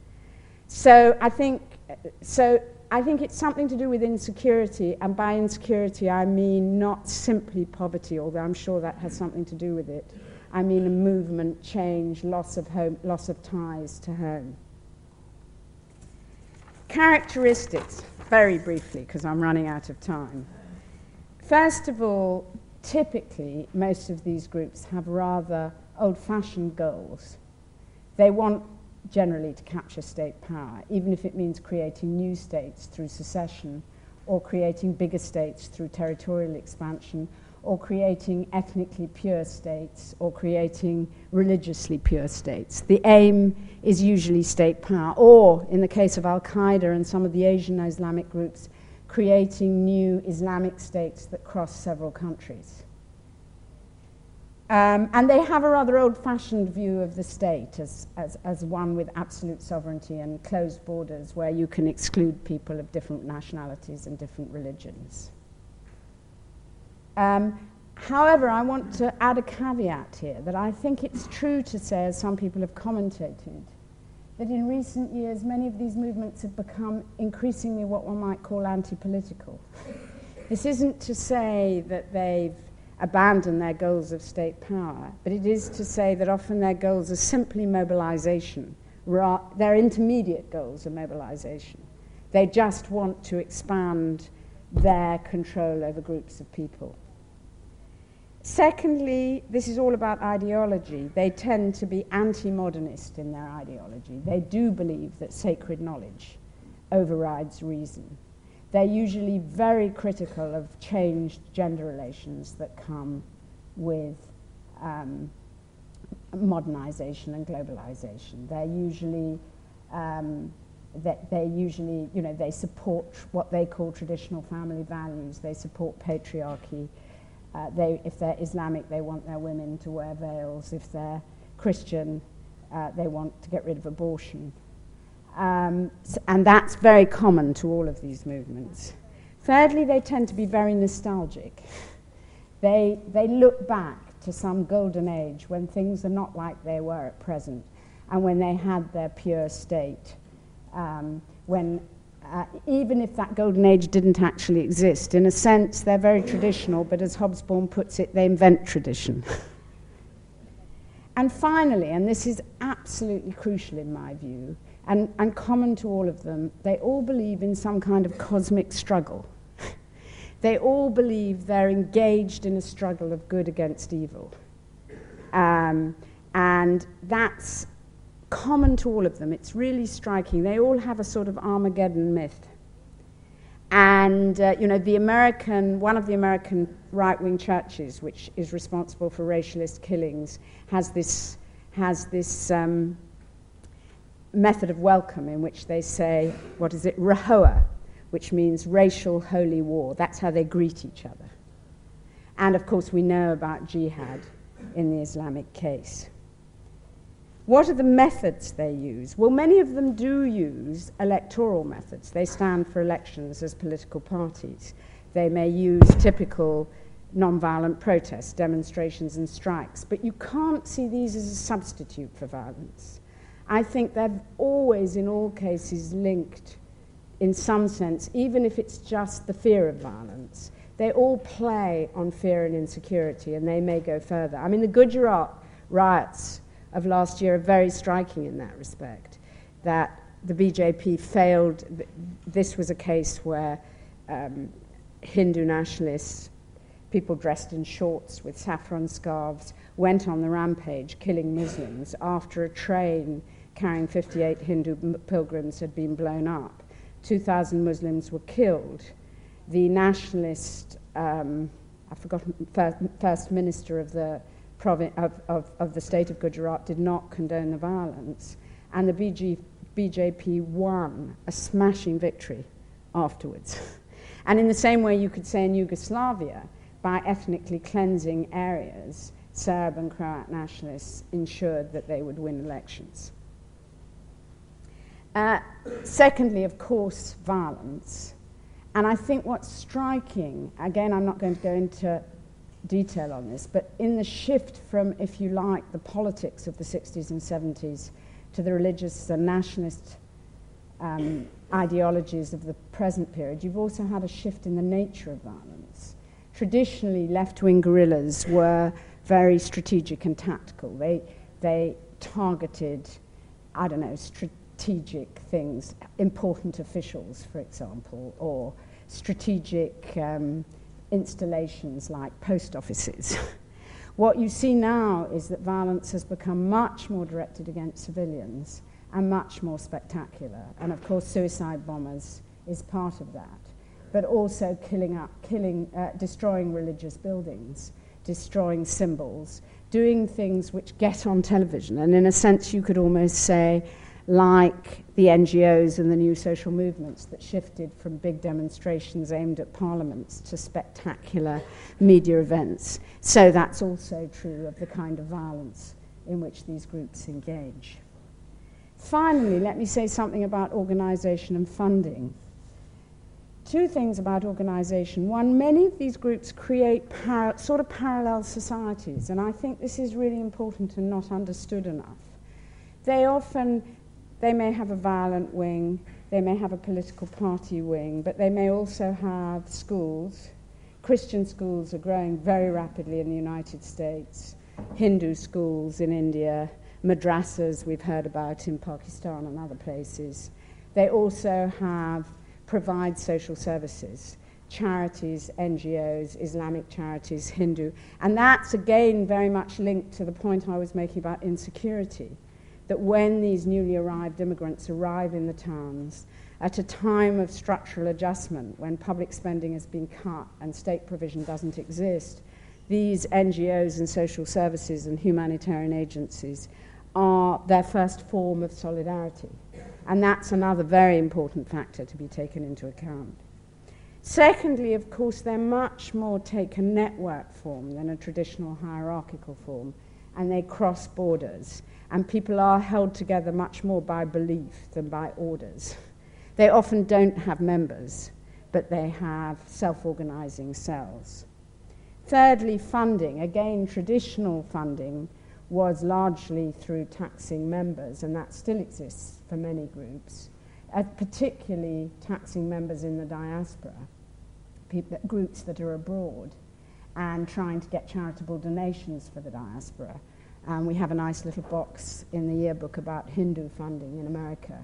So I think, so I think it's something to do with insecurity, and by insecurity I mean not simply poverty, although I'm sure that has something to do with it. I mean a movement, change, loss of home, loss of ties to home. Characteristics, very briefly, because I'm running out of time. First of all, typically most of these groups have rather old-fashioned goals. They want generally to capture state power, even if it means creating new states through secession, or creating bigger states through territorial expansion, or creating ethnically pure states, or creating religiously pure states. The aim is usually state power, or, in the case of Al-Qaeda and some of the Asian Islamic groups, creating new Islamic states that cross several countries. Um, and they have a rather old-fashioned view of the state as, as, as one with absolute sovereignty and closed borders where you can exclude people of different nationalities and different religions. Um, however, I want to add a caveat here that I think it's true to say, as some people have commentated, that in recent years many of these movements have become increasingly what one might call anti-political. This isn't to say that they've abandon their goals of state power, but it is to say that often their goals are simply mobilization. Ra- their intermediate goals are mobilization. They just want to expand their control over groups of people. Secondly, this is all about ideology. They tend to be anti-modernist in their ideology. They do believe that sacred knowledge overrides reason. They're usually very critical of changed gender relations that come with um, modernization and globalization. They're usually, um, they, they usually, you know, they support what they call traditional family values. They support patriarchy. Uh, they, if they're Islamic, they want their women to wear veils. If they're Christian, uh, they want to get rid of abortion. Um, so, and that's very common to all of these movements. Thirdly, they tend to be very nostalgic. They, they look back to some golden age when things are not like they were at present, and when they had their pure state, um, when uh, even if that golden age didn't actually exist, in a sense they're very traditional, but as Hobsbawm puts it, they invent tradition. And finally, and this is absolutely crucial in my view, and, and common to all of them, they all believe in some kind of cosmic struggle. They all believe they're engaged in a struggle of good against evil. Um, and that's common to all of them. It's really striking. They all have a sort of Armageddon myth. And, uh, you know, the American, one of the American right-wing churches, which is responsible for racialist killings, has this, has this um, method of welcome in which they say, what is it, Rahowa, which means racial holy war. That's how they greet each other. And of course we know about jihad in the Islamic case. What are the methods they use? Well, many of them do use electoral methods. They stand for elections as political parties. They may use typical non-violent protests, demonstrations and strikes, but you can't see these as a substitute for violence. I think they're always, in all cases, linked in some sense, even if it's just the fear of violence. They all play on fear and insecurity, and they may go further. I mean, the Gujarat riots of last year are very striking in that respect, that the B J P failed. This was a case where um, Hindu nationalists, people dressed in shorts with saffron scarves, went on the rampage, killing Muslims after a train carrying fifty-eight Hindu pilgrims had been blown up. two thousand Muslims were killed. The nationalist, um, I've forgotten, first, first minister of the, provi- of, of, of the state of Gujarat did not condone the violence, and the B G, B J P won a smashing victory afterwards. And in the same way you could say in Yugoslavia, by ethnically cleansing areas, Serb and Croat nationalists ensured that they would win elections. Uh, secondly, of course, violence. And I think what's striking, again, I'm not going to go into detail on this, but in the shift from, if you like, the politics of the sixties and seventies to the religious and nationalist um, ideologies of the present period, you've also had a shift in the nature of violence. Traditionally, left-wing guerrillas were very strategic and tactical. They, they targeted, I don't know, strategic strategic things, important officials, for example, or strategic um, installations like post offices. What you see now is that violence has become much more directed against civilians and much more spectacular. And of course, suicide bombers is part of that. But also killing up, killing, uh, destroying religious buildings, destroying symbols, doing things which get on television. And in a sense, you could almost say, like the N G Os and the new social movements that shifted from big demonstrations aimed at parliaments to spectacular media events. So that's also true of the kind of violence in which these groups engage. Finally, let me say something about organization and funding. Two things about organization. One, many of these groups create par- sort of parallel societies, and I think this is really important and not understood enough. They often They may have a violent wing, they may have a political party wing, but they may also have schools. Christian schools are growing very rapidly in the United States, Hindu schools in India, madrasas we've heard about in Pakistan and other places. They also have, provide social services, charities, N G Os, Islamic charities, Hindu, and that's again very much linked to the point I was making about insecurity. That when these newly arrived immigrants arrive in the towns at a time of structural adjustment, when public spending has been cut and state provision doesn't exist, these N G Os and social services and humanitarian agencies are their first form of solidarity. And that's another very important factor to be taken into account. Secondly, of course, they much more take a network form than a traditional hierarchical form, and they cross borders. And people are held together much more by belief than by orders. They often don't have members, but they have self-organizing cells. Thirdly, funding. Again, traditional funding was largely through taxing members, and that still exists for many groups, uh, particularly taxing members in the diaspora, people, groups that are abroad, and trying to get charitable donations for the diaspora. And we have a nice little box in the yearbook about Hindu funding in America.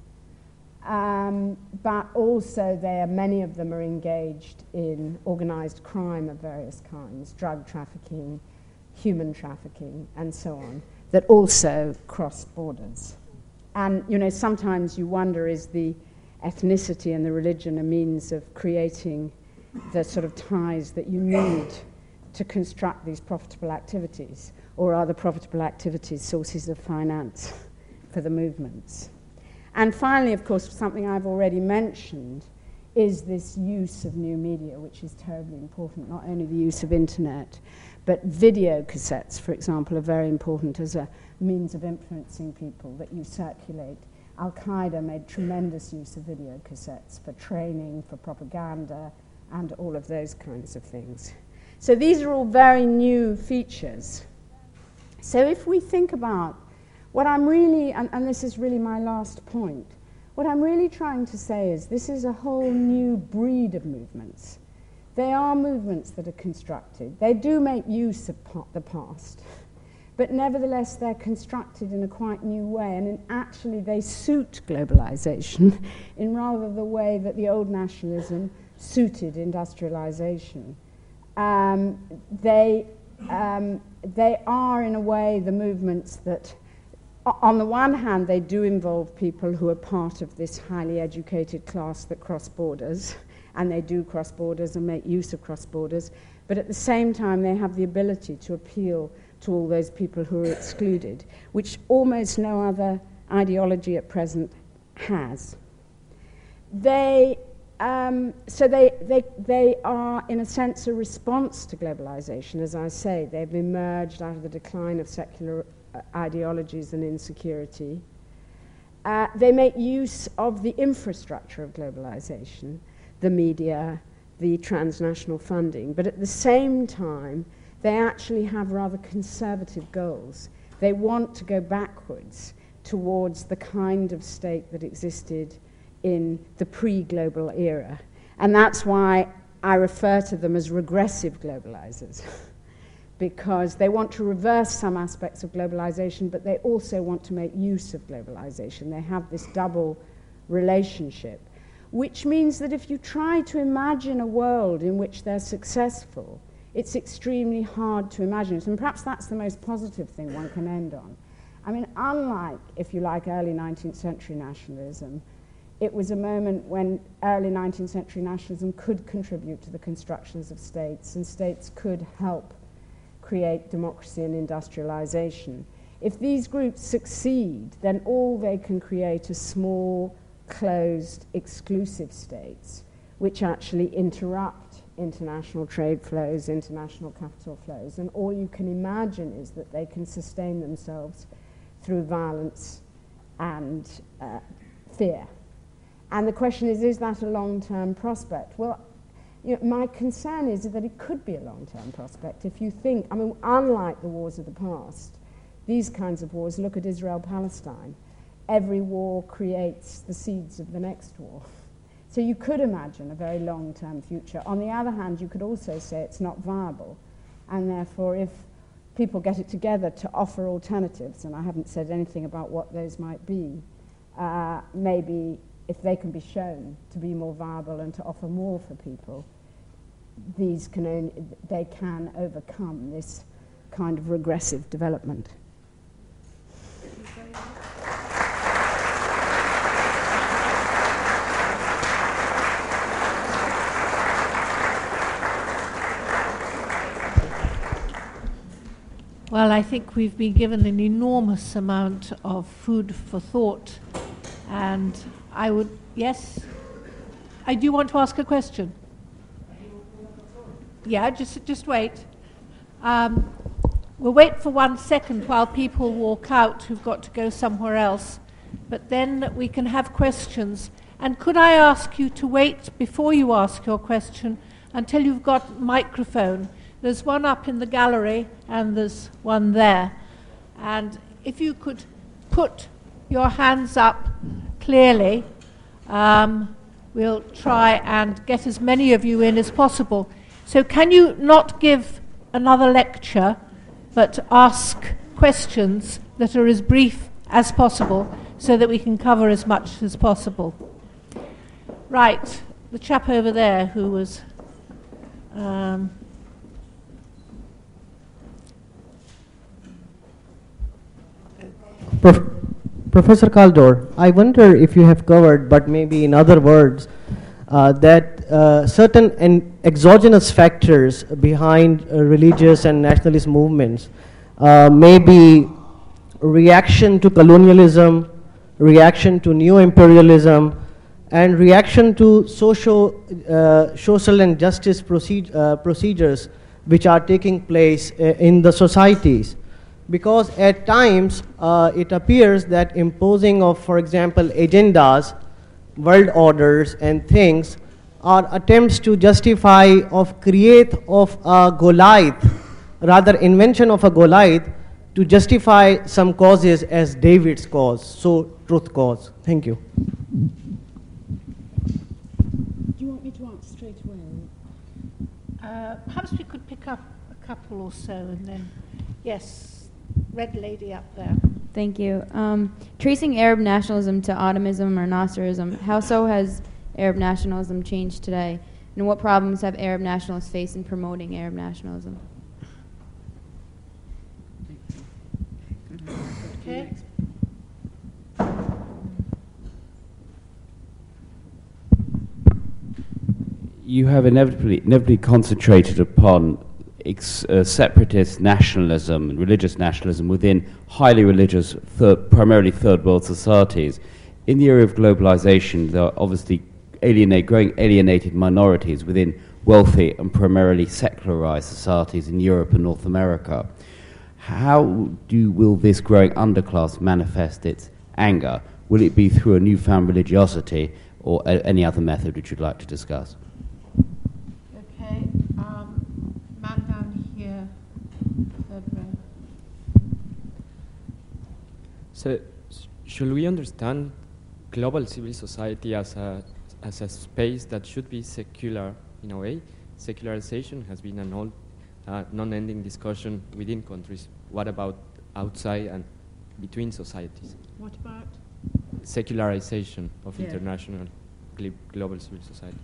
Um, but also, they are, many of them are engaged in organized crime of various kinds, drug trafficking, human trafficking, and so on, that also cross borders. And, you know, sometimes you wonder, is the ethnicity and the religion a means of creating the sort of ties that you need to construct these profitable activities? Or are the profitable activities sources of finance for the movements? And finally, of course, something I've already mentioned is this use of new media, which is terribly important, not only the use of internet, but video cassettes, for example, are very important as a means of influencing people that you circulate. Al-Qaeda made tremendous use of video cassettes for training, for propaganda, and all of those kinds of things. So these are all very new features. So if we think about what I'm really, and, and this is really my last point, what I'm really trying to say is this is a whole new breed of movements. They are movements that are constructed. They do make use of pa- the past, but nevertheless they're constructed in a quite new way, and in actually they suit globalization in rather the way that the old nationalism suited industrialization. Um, they, um, they are in a way the movements that, on the one hand, they do involve people who are part of this highly educated class that cross borders, and they do cross borders and make use of cross borders, but at the same time they have the ability to appeal to all those people who are excluded, which almost no other ideology at present has. They, um, so they, they, they are, in a sense, a response to globalization. As I say, they've emerged out of the decline of secular uh, ideologies and insecurity. Uh, they make use of the infrastructure of globalization, the media, the transnational funding, but at the same time, they actually have rather conservative goals. They want to go backwards towards the kind of state that existed in the pre-global era. And that's why I refer to them as regressive globalizers, because they want to reverse some aspects of globalization, but they also want to make use of globalization. They have this double relationship, which means that if you try to imagine a world in which they're successful, it's extremely hard to imagine it. And perhaps that's the most positive thing one can end on. I mean, unlike, if you like, early nineteenth century nationalism, it was a moment when early nineteenth century nationalism could contribute to the constructions of states, and states could help create democracy and industrialization. If these groups succeed, then all they can create are small, closed, exclusive states, which actually interrupt international trade flows, international capital flows, and all you can imagine is that they can sustain themselves through violence and uh, fear. And the question is, is that a long-term prospect? Well, you know, my concern is that it could be a long-term prospect. If you think, I mean, unlike the wars of the past, these kinds of wars, look at Israel-Palestine. Every war creates the seeds of the next war. So you could imagine a very long-term future. On the other hand, you could also say it's not viable, and therefore if people get it together to offer alternatives, and I haven't said anything about what those might be, uh, maybe if they can be shown to be more viable and to offer more for people, these can only, they can overcome this kind of regressive development. Well, I think we've been given an enormous amount of food for thought, and I would, yes? I do want to ask a question. Yeah, just just wait. Um, we'll wait for one second while people walk out who've got to go somewhere else, but then we can have questions. And could I ask you to wait before you ask your question until you've got a microphone? There's one up in the gallery and there's one there. And if you could put your hands up clearly, um, we'll try and get as many of you in as possible. So can you not give another lecture, but ask questions that are as brief as possible so that we can cover as much as possible? Right, the chap over there who was... Um, Prof Professor Kaldor, I wonder if you have covered, but maybe in other words, uh, that uh, certain en exogenous factors behind uh, religious and nationalist movements uh, may be reaction to colonialism, reaction to neo-imperialism, and reaction to social, uh, social and justice proced uh, procedures which are taking place uh, in the societies. Because at times uh, it appears that imposing of, for example, agendas, world orders and things are attempts to justify of create of a Goliath, rather invention of a Goliath to justify some causes as David's cause, so truth cause. Thank you. Do you want me to answer straight away? uh, perhaps we could pick up a couple or so and then, yes, red lady up there. Thank you. Um, tracing Arab nationalism to Ottomanism or Nasserism, how so has Arab nationalism changed today? And what problems have Arab nationalists faced in promoting Arab nationalism? Okay. You have inevitably, inevitably concentrated upon ex, uh, separatist nationalism and religious nationalism within highly religious, third, primarily third world societies. In the era of globalization, there are obviously alienate, growing alienated minorities within wealthy and primarily secularized societies in Europe and North America. How do, will this growing underclass manifest its anger? Will it be through a newfound religiosity or a, any other method which you'd like to discuss? Okay, um, man down here, third row. So, should we understand global civil society as a, as a space that should be secular in a way? Secularization has been an old, uh, non-ending discussion within countries. What about outside and between societies? What about? Secularization of Yeah. international gl global civil society.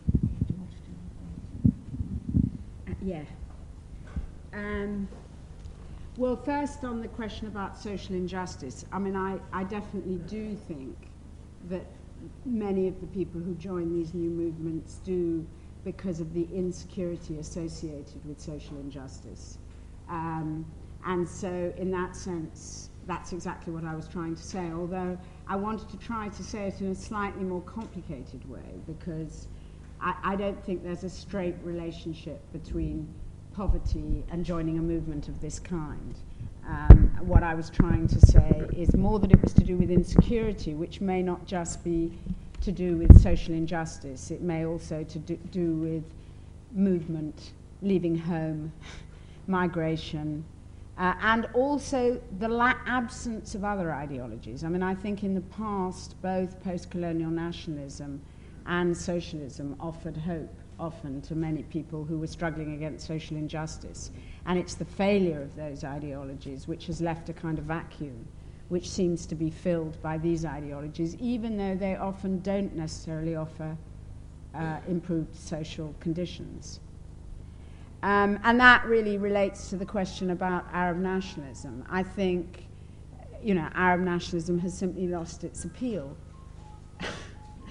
Uh, yeah. Um, well, first on the question about social injustice, I mean, I, I definitely do think that many of the people who join these new movements do because of the insecurity associated with social injustice. Um, and so in that sense, that's exactly what I was trying to say, although I wanted to try to say it in a slightly more complicated way, because I, I don't think there's a straight relationship between poverty and joining a movement of this kind. Um, what I was trying to say is more that it was to do with insecurity, which may not just be to do with social injustice. It may also to do, do with movement, leaving home, migration, uh, and also the la absence of other ideologies. I mean, I think in the past, both post-colonial nationalism and socialism offered hope, often, to many people who were struggling against social injustice. And it's the failure of those ideologies which has left a kind of vacuum, which seems to be filled by these ideologies, even though they often don't necessarily offer uh, improved social conditions. Um, and that really relates to the question about Arab nationalism. I think, you know, Arab nationalism has simply lost its appeal.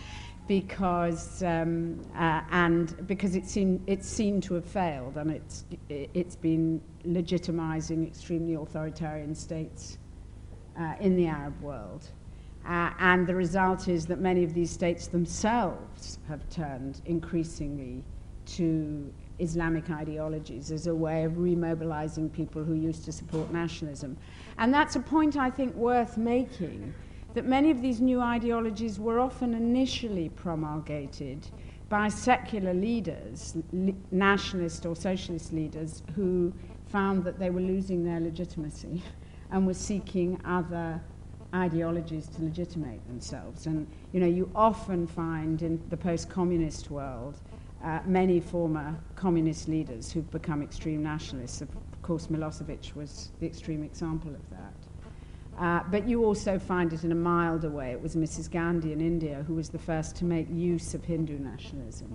because um, uh, and because it seemed it seemed to have failed, and it's it's been legitimizing extremely authoritarian states uh, in the Arab world. Uh, and the result is that many of these states themselves have turned increasingly to Islamic ideologies as a way of remobilizing people who used to support nationalism. And that's a point I think worth making, that many of these new ideologies were often initially promulgated by secular leaders, li- nationalist or socialist leaders, who found that they were losing their legitimacy and were seeking other ideologies to legitimate themselves. And, you know, you often find in the post-communist world uh, many former communist leaders who've become extreme nationalists. Of course, Milosevic was the extreme example of that. Uh, but you also find it in a milder way. It was Missus Gandhi in India who was the first to make use of Hindu nationalism.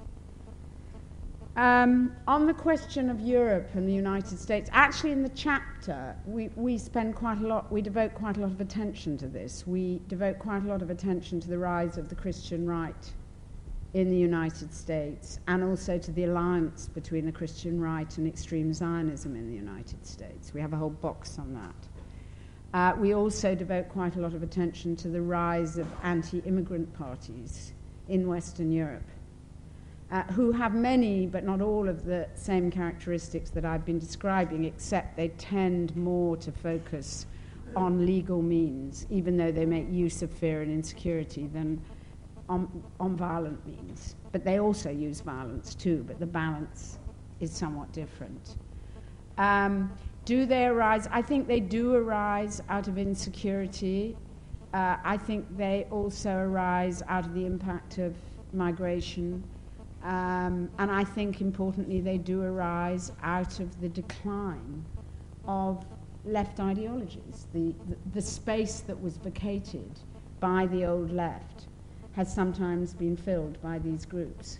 Um, on the question of Europe and the United States, actually in the chapter, we, we spend quite a lot, we devote quite a lot of attention to this. We devote quite a lot of attention to the rise of the Christian right in the United States, and also to the alliance between the Christian right and extreme Zionism in the United States. We have a whole box on that. Uh, we also devote quite a lot of attention to the rise of anti-immigrant parties in Western Europe, Uh, who have many, but not all, of the same characteristics that I've been describing, except they tend more to focus on legal means, even though they make use of fear and insecurity, than on, on violent means. But they also use violence too, but the balance is somewhat different. Um, do they arise? I think they do arise out of insecurity. Uh, I think they also arise out of the impact of migration. Um, and I think, importantly, they do arise out of the decline of left ideologies. The, the, the space that was vacated by the old left has sometimes been filled by these groups.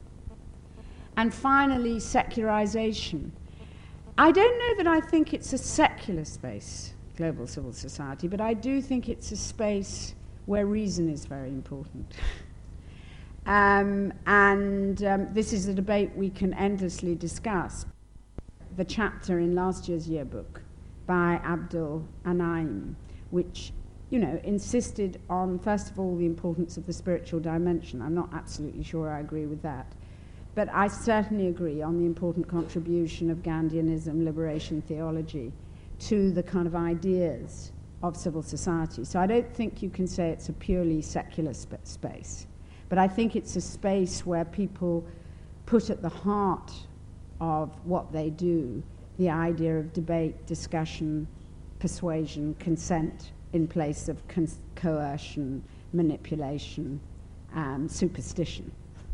And finally, secularization. I don't know that I think it's a secular space, global civil society, but I do think it's a space where reason is very important. Um, and um, this is a debate we can endlessly discuss. The chapter in last year's yearbook by Abdul Anaim, which, you know, insisted on, first of all, the importance of the spiritual dimension. I'm not absolutely sure I agree with that. But I certainly agree on the important contribution of Gandhianism, liberation theology, to the kind of ideas of civil society. So I don't think you can say it's a purely secular sp- space. But I think it's a space where people put at the heart of what they do the idea of debate, discussion, persuasion, consent in place of con- coercion, manipulation, and superstition.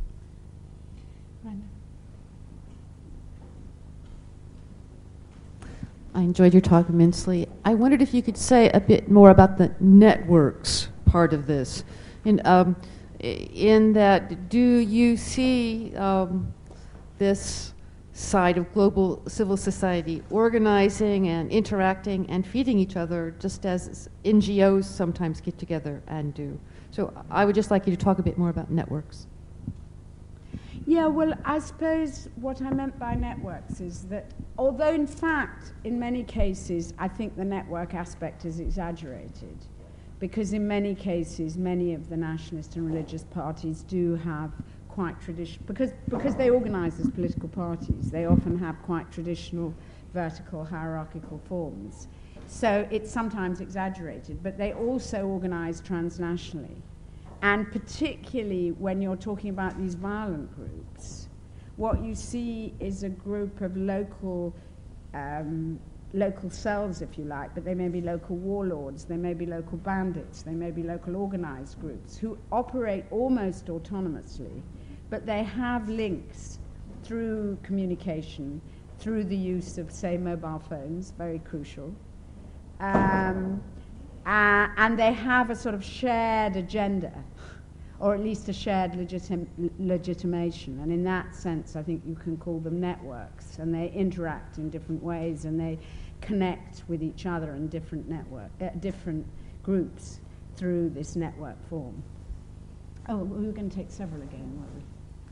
I enjoyed your talk immensely. I wondered if you could say a bit more about the networks part of this. And, um, in that, do you see um, this side of global civil society organizing and interacting and feeding each other just as N G Os sometimes get together and do? So I would just like you to talk a bit more about networks. Yeah, well, I suppose what I meant by networks is that, although in fact, in many cases, I think the network aspect is exaggerated, because in many cases, many of the nationalist and religious parties do have quite traditional, because, because they organize as political parties, they often have quite traditional vertical hierarchical forms. So it's sometimes exaggerated, but they also organize transnationally. And particularly when you're talking about these violent groups, what you see is a group of local um, local cells, if you like, but they may be local warlords, they may be local bandits, they may be local organized groups who operate almost autonomously, but they have links through communication, through the use of, say, mobile phones, very crucial, um, uh, and they have a sort of shared agenda, or at least a shared legitim- legitimation. And in that sense, I think you can call them networks, and they interact in different ways, and they connect with each other in different network, uh, different groups through this network form. Oh, we were going to take several again, weren't we?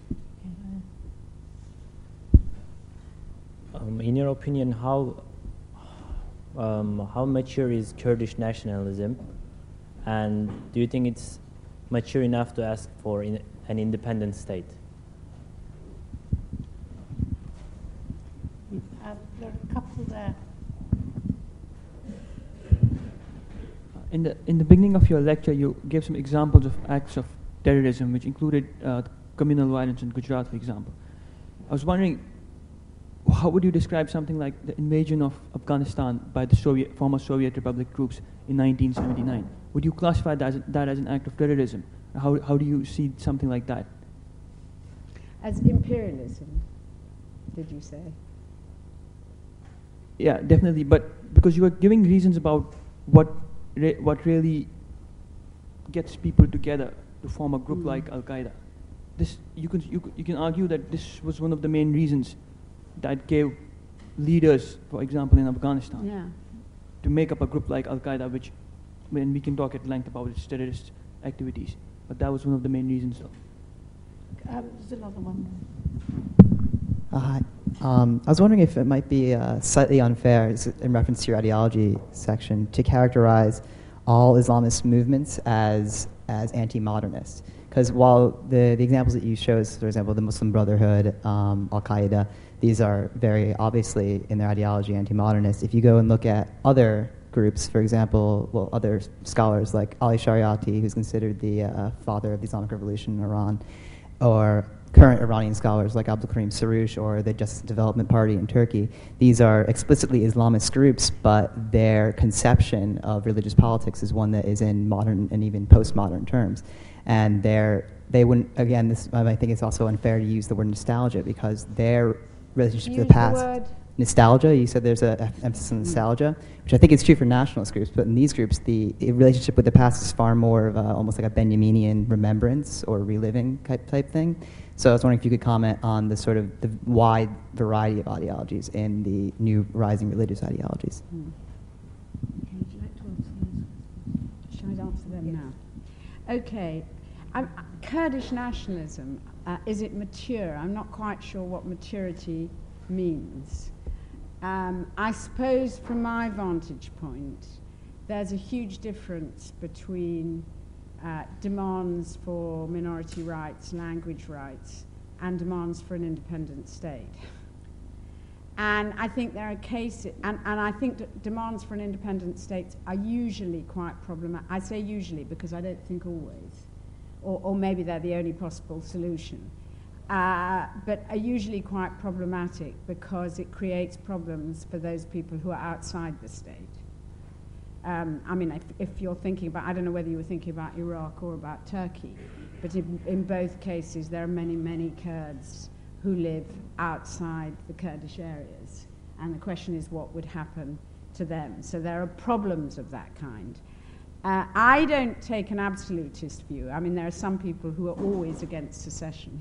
Um, in your opinion, how um, how mature is Kurdish nationalism, and do you think it's mature enough to ask for in an independent state? Uh, there are a couple there. In the in the beginning of your lecture, you gave some examples of acts of terrorism, which included uh, communal violence in Gujarat, for example. I was wondering, how would you describe something like the invasion of Afghanistan by the Soviet, former Soviet Republic troops in nineteen seventy-nine? Would you classify that as, that as an act of terrorism? How, how do you see something like that? As imperialism, did you say? Yeah, definitely. But because you were giving reasons about what re what really gets people together to form a group mm. like Al Qaeda, this you can you you can argue that this was one of the main reasons that gave leaders, for example, in Afghanistan, yeah. to make up a group like Al Qaeda, which, when we can talk at length about its terrorist activities, but that was one of the main reasons. Though. Uh, there's another one. Uh, hi. Um, I was wondering if it might be uh, slightly unfair, in reference to your ideology section, to characterize all Islamist movements as as anti-modernist. Because while the, the examples that you chose, for example, the Muslim Brotherhood, um, Al Qaeda, these are very obviously in their ideology anti-modernist. If you go and look at other groups, for example, well, other scholars like Ali Shariati, who's considered the uh, father of the Islamic Revolution in Iran, or current Iranian scholars like Abdul Karim Saroush or the Justice and Development Party in Turkey, these are explicitly Islamist groups, but their conception of religious politics is one that is in modern and even postmodern terms. And they're, they wouldn't, again, this, I think it's also unfair to use the word nostalgia because their relationship to the past. The word nostalgia, you said there's an emphasis on nostalgia, which I think is true for nationalist groups, but in these groups, the, the relationship with the past is far more of a, almost like a Benjaminian remembrance or reliving type, type thing. So I was wondering if you could comment on the sort of the wide variety of ideologies in the new rising religious ideologies. Hmm. Okay, would you like to answer those? Shall I answer them yes. now? Okay. I'm, Kurdish nationalism, uh, is it mature? I'm not quite sure what maturity means. Um, I suppose from my vantage point, there's a huge difference between uh, demands for minority rights, language rights, and demands for an independent state. And I think there are cases, and, and I think d demands for an independent state are usually quite problematic. I say usually because I don't think always, or, or maybe they're the only possible solution. Uh, but are usually quite problematic because it creates problems for those people who are outside the state. Um, I mean, if, if you're thinking about, I don't know whether you were thinking about Iraq or about Turkey, but in, in both cases there are many, many Kurds who live outside the Kurdish areas. And the question is what would happen to them. So there are problems of that kind. Uh, I don't take an absolutist view. I mean, there are some people who are always against secession.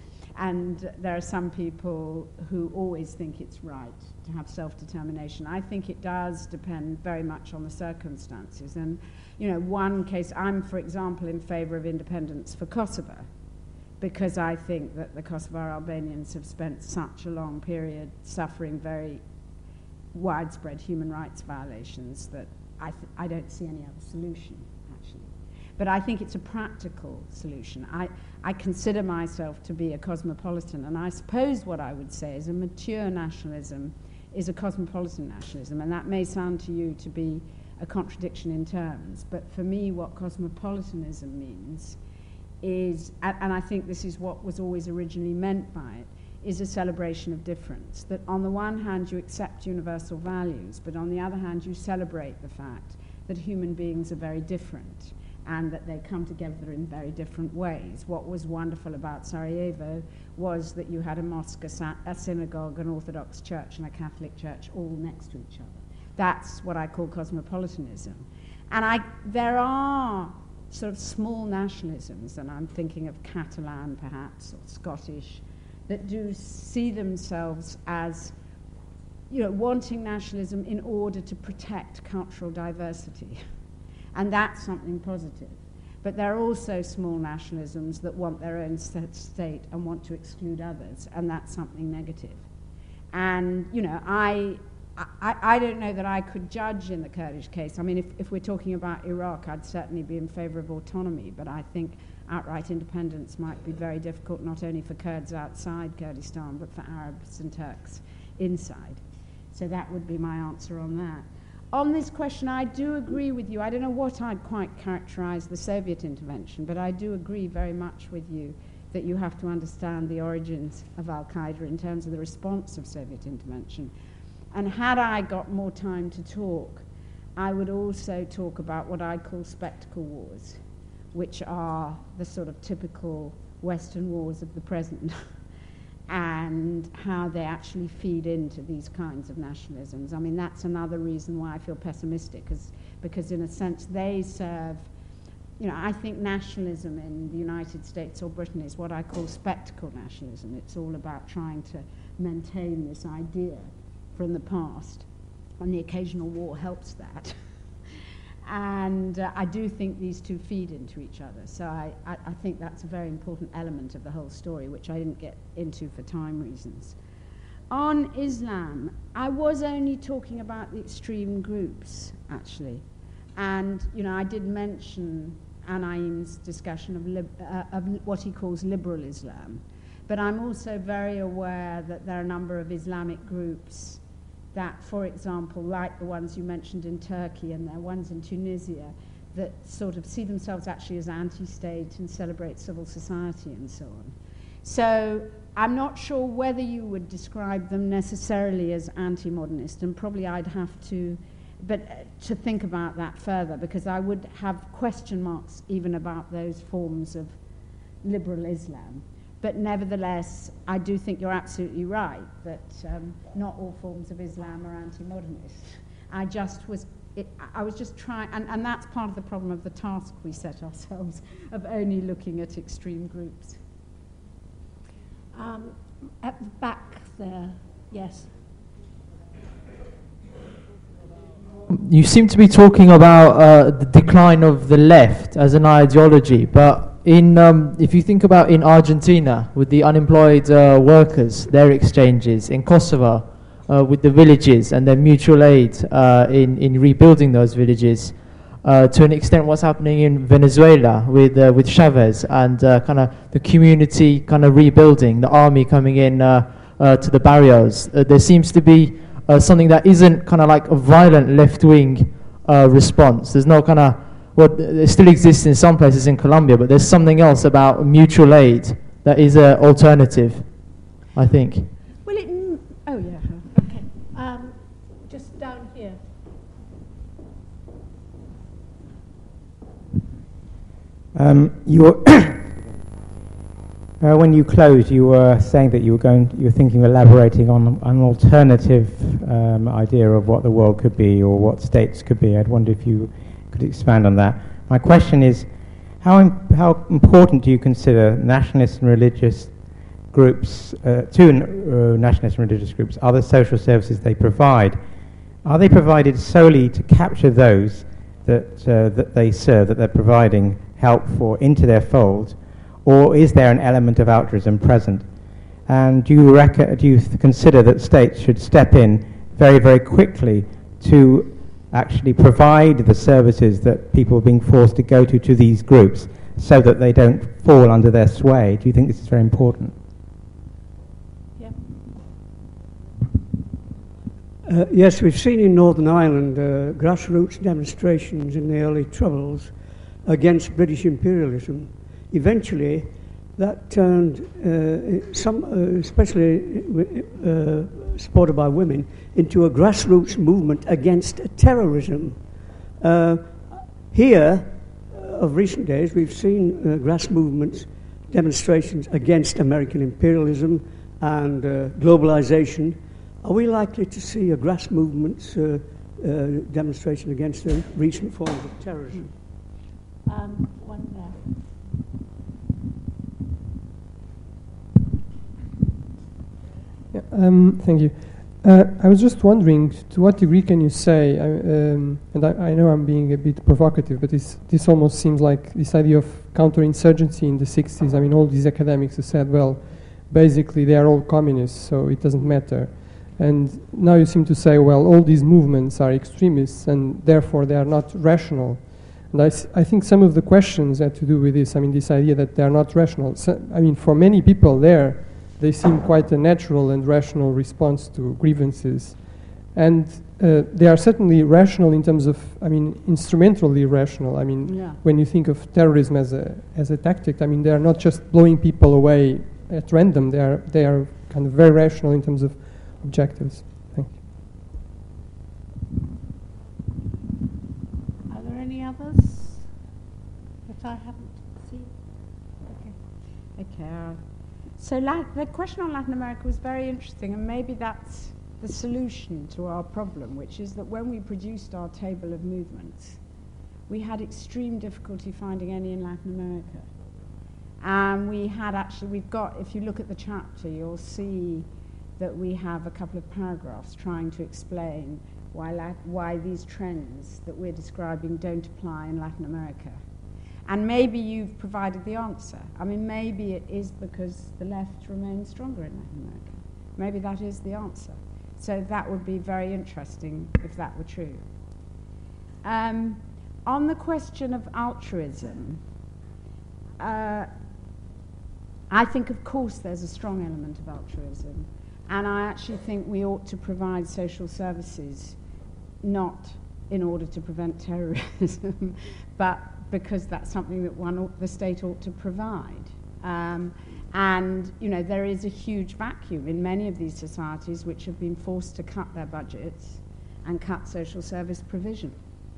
And there are some people who always think it's right to have self-determination. I think it does depend very much on the circumstances. And, you know, one case, I'm, for example, in favor of independence for Kosovo, because I think that the Kosovar Albanians have spent such a long period suffering very widespread human rights violations that I, th I don't see any other solution, actually. But I think it's a practical solution. I, I consider myself to be a cosmopolitan, and I suppose what I would say is a mature nationalism is a cosmopolitan nationalism, and that may sound to you to be a contradiction in terms, but for me what cosmopolitanism means is, and, and I think this is what was always originally meant by it, is a celebration of difference. That on the one hand you accept universal values, but on the other hand you celebrate the fact that human beings are very different, and that they come together in very different ways. What was wonderful about Sarajevo was that you had a mosque, a, a synagogue, an Orthodox church, and a Catholic church all next to each other. That's what I call cosmopolitanism. And I, there are sort of small nationalisms, and I'm thinking of Catalan perhaps, or Scottish, that do see themselves as, you know, wanting nationalism in order to protect cultural diversity. And that's something positive. But there are also small nationalisms that want their own state and want to exclude others, and that's something negative. And, you know, I, I, I don't know that I could judge in the Kurdish case. I mean, if, if we're talking about Iraq, I'd certainly be in favor of autonomy, but I think outright independence might be very difficult, not only for Kurds outside Kurdistan, but for Arabs and Turks inside. So that would be my answer on that. On this question, I do agree with you. I don't know what I'd quite characterize the Soviet intervention, but I do agree very much with you that you have to understand the origins of Al-Qaeda in terms of the response of Soviet intervention. And had I got more time to talk, I would also talk about what I call spectacle wars, which are the sort of typical Western wars of the present, and how they actually feed into these kinds of nationalisms. I mean, that's another reason why I feel pessimistic, is because in a sense they serve, you know, I think nationalism in the United States or Britain is what I call spectacle nationalism. It's all about trying to maintain this idea from the past, and the occasional war helps that. And uh, I do think these two feed into each other. So I, I, I think that's a very important element of the whole story, which I didn't get into for time reasons. On Islam, I was only talking about the extreme groups, actually. And, you know, I did mention Anaim's discussion of, lib uh, of what he calls liberal Islam. But I'm also very aware that there are a number of Islamic groups that, for example, like the ones you mentioned in Turkey and there are ones in Tunisia, that sort of see themselves actually as anti-state and celebrate civil society and so on. So I'm not sure whether you would describe them necessarily as anti-modernist, and probably I'd have to, but uh, to think about that further, because I would have question marks even about those forms of liberal Islam. But nevertheless, I do think you're absolutely right that um, not all forms of Islam are anti-modernist. I just was, it, I was just trying, and, and that's part of the problem of the task we set ourselves, of only looking at extreme groups. Um, at the back there, yes. You seem to be talking about uh, the decline of the left as an ideology, but in um, if you think about in Argentina with the unemployed uh, workers, their exchanges, in Kosovo uh, with the villages and their mutual aid uh, in, in rebuilding those villages, uh, to an extent what's happening in Venezuela with uh, with Chavez and uh, kind of the community kind of rebuilding, the army coming in uh, uh, to the barrios. Uh, there seems to be uh, something that isn't kind of like a violent left-wing uh, response. There's no kind of, well, it still exists in some places in Colombia, but there's something else about mutual aid that is an alternative, I think. Well, it, oh yeah, okay. Um, just down here. Um, you were uh, when you closed, you were saying that you were going, you were thinking, of elaborating on an alternative um, idea of what the world could be or what states could be. I'd wonder if you could expand on that. My question is, how imp how important do you consider nationalist and religious groups, uh, two uh, nationalist and religious groups, are the social services they provide? Are they provided solely to capture those that uh, that they serve, that they're providing help for, into their fold, or is there an element of altruism present? And do you rec do you th consider that states should step in very, very quickly to actually provide the services that people are being forced to go to to these groups so that they don't fall under their sway? Do you think this is very important? Yeah. Uh, yes, we've seen in Northern Ireland uh, grassroots demonstrations in the early Troubles against British imperialism. Eventually, that turned, uh, some, uh, especially uh, supported by women, into a grassroots movement against terrorism. Uh, here, uh, of recent days, we've seen uh, grass movements, demonstrations against American imperialism and uh, globalization. Are we likely to see a grass movements uh, uh, demonstration against the recent forms of terrorism? Um, one there. Yeah, um, thank you. Uh, I was just wondering, to what degree can you say, I- um, and I, I know I'm being a bit provocative, but this, this almost seems like this idea of counterinsurgency in the sixties. I mean, all these academics have said, well, basically they are all communists, so it doesn't matter. And now you seem to say, well, all these movements are extremists, and therefore they are not rational. And I, s- I think some of the questions had to do with this. I mean, this idea that they are not rational. So, I mean, for many people there, they seem quite a natural and rational response to grievances. And uh, they are certainly rational in terms of, I mean, instrumentally rational. I mean, Yeah. when you think of terrorism as a, as a tactic, I mean, they are not just blowing people away at random. They are, they are kind of very rational in terms of objectives. Thank you. Are there any others that I haven't seen? Okay. Okay. Uh, so La- the question on Latin America was very interesting, and maybe that's the solution to our problem, which is that when we produced our table of movements, we had extreme difficulty finding any in Latin America. And we had actually, we've got, if you look at the chapter, you'll see that we have a couple of paragraphs trying to explain why, Lat- why these trends that we're describing don't apply in Latin America. And maybe you've provided the answer. I mean, maybe it is because the left remains stronger in Latin America. Maybe that is the answer. So that would be very interesting if that were true. Um, on the question of altruism, uh, I think, of course, there's a strong element of altruism. And I actually think we ought to provide social services not in order to prevent terrorism, but because that's something that one ought, the state ought to provide. Um, and, you know, there is a huge vacuum in many of these societies which have been forced to cut their budgets and cut social service provision.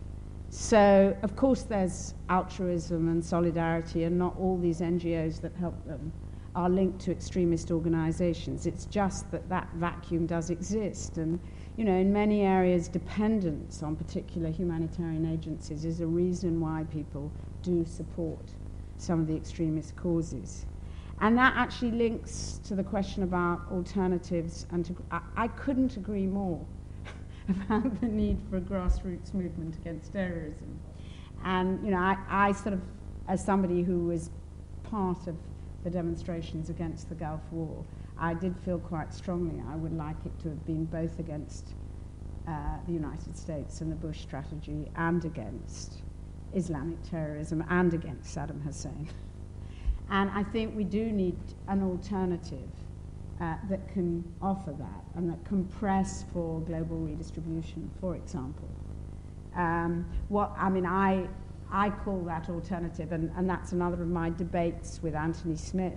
So, of course, there's altruism and solidarity, and not all these N G Os that help them are linked to extremist organizations. It's just that that vacuum does exist. And, you know, in many areas, dependence on particular humanitarian agencies is a reason why people do support some of the extremist causes. And that actually links to the question about alternatives. And to, I, I couldn't agree more about the need for a grassroots movement against terrorism. And, you know, I, I sort of, as somebody who was part of the demonstrations against the Gulf War, I did feel quite strongly I would like it to have been both against uh, the United States and the Bush strategy, and against Islamic terrorism, and against Saddam Hussein. And I think we do need an alternative uh, that can offer that, and that can press for global redistribution, for example. Um, what I mean, I I call that alternative, and, and that's another of my debates with Anthony Smith,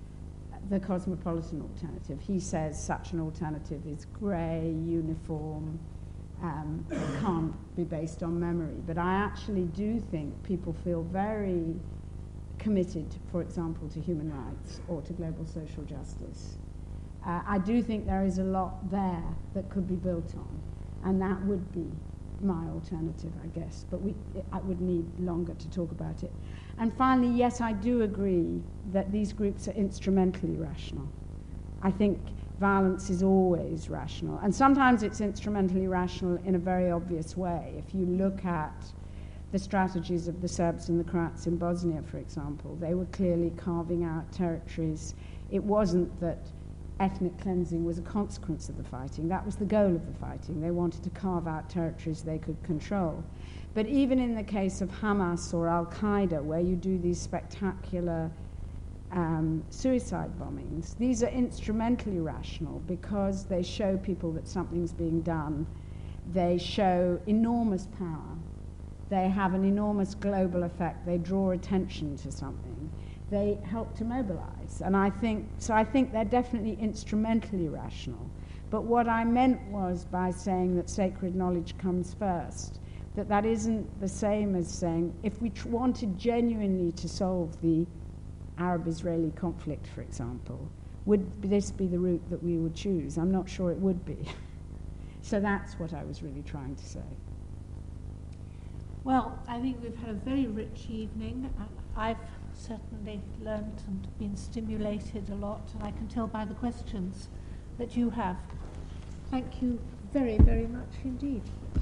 the cosmopolitan alternative. He says such an alternative is grey, uniform, um, can't be based on memory. But I actually do think people feel very committed, for example, to human rights or to global social justice. Uh, I do think there is a lot there that could be built on, and that would be my alternative, I guess, but we, I would need longer to talk about it. And finally, yes, I do agree that these groups are instrumentally rational. I think violence is always rational, and sometimes it's instrumentally rational in a very obvious way. If you look at the strategies of the Serbs and the Croats in Bosnia, for example, they were clearly carving out territories. It wasn't that ethnic cleansing was a consequence of the fighting. That was the goal of the fighting. They wanted to carve out territories they could control. But even in the case of Hamas or Al-Qaeda, where you do these spectacular um, suicide bombings, these are instrumentally rational because they show people that something's being done. They show enormous power. They have an enormous global effect. They draw attention to something. They help to mobilize. And I think, so I think they're definitely instrumentally rational. But what I meant was, by saying that sacred knowledge comes first, that that isn't the same as saying, if we tr- wanted genuinely to solve the Arab-Israeli conflict, for example, would this be the route that we would choose? I'm not sure it would be. So that's what I was really trying to say. Well, I think we've had a very rich evening. I've certainly learned and been stimulated a lot, and I can tell by the questions that you have. Thank you very, very much indeed.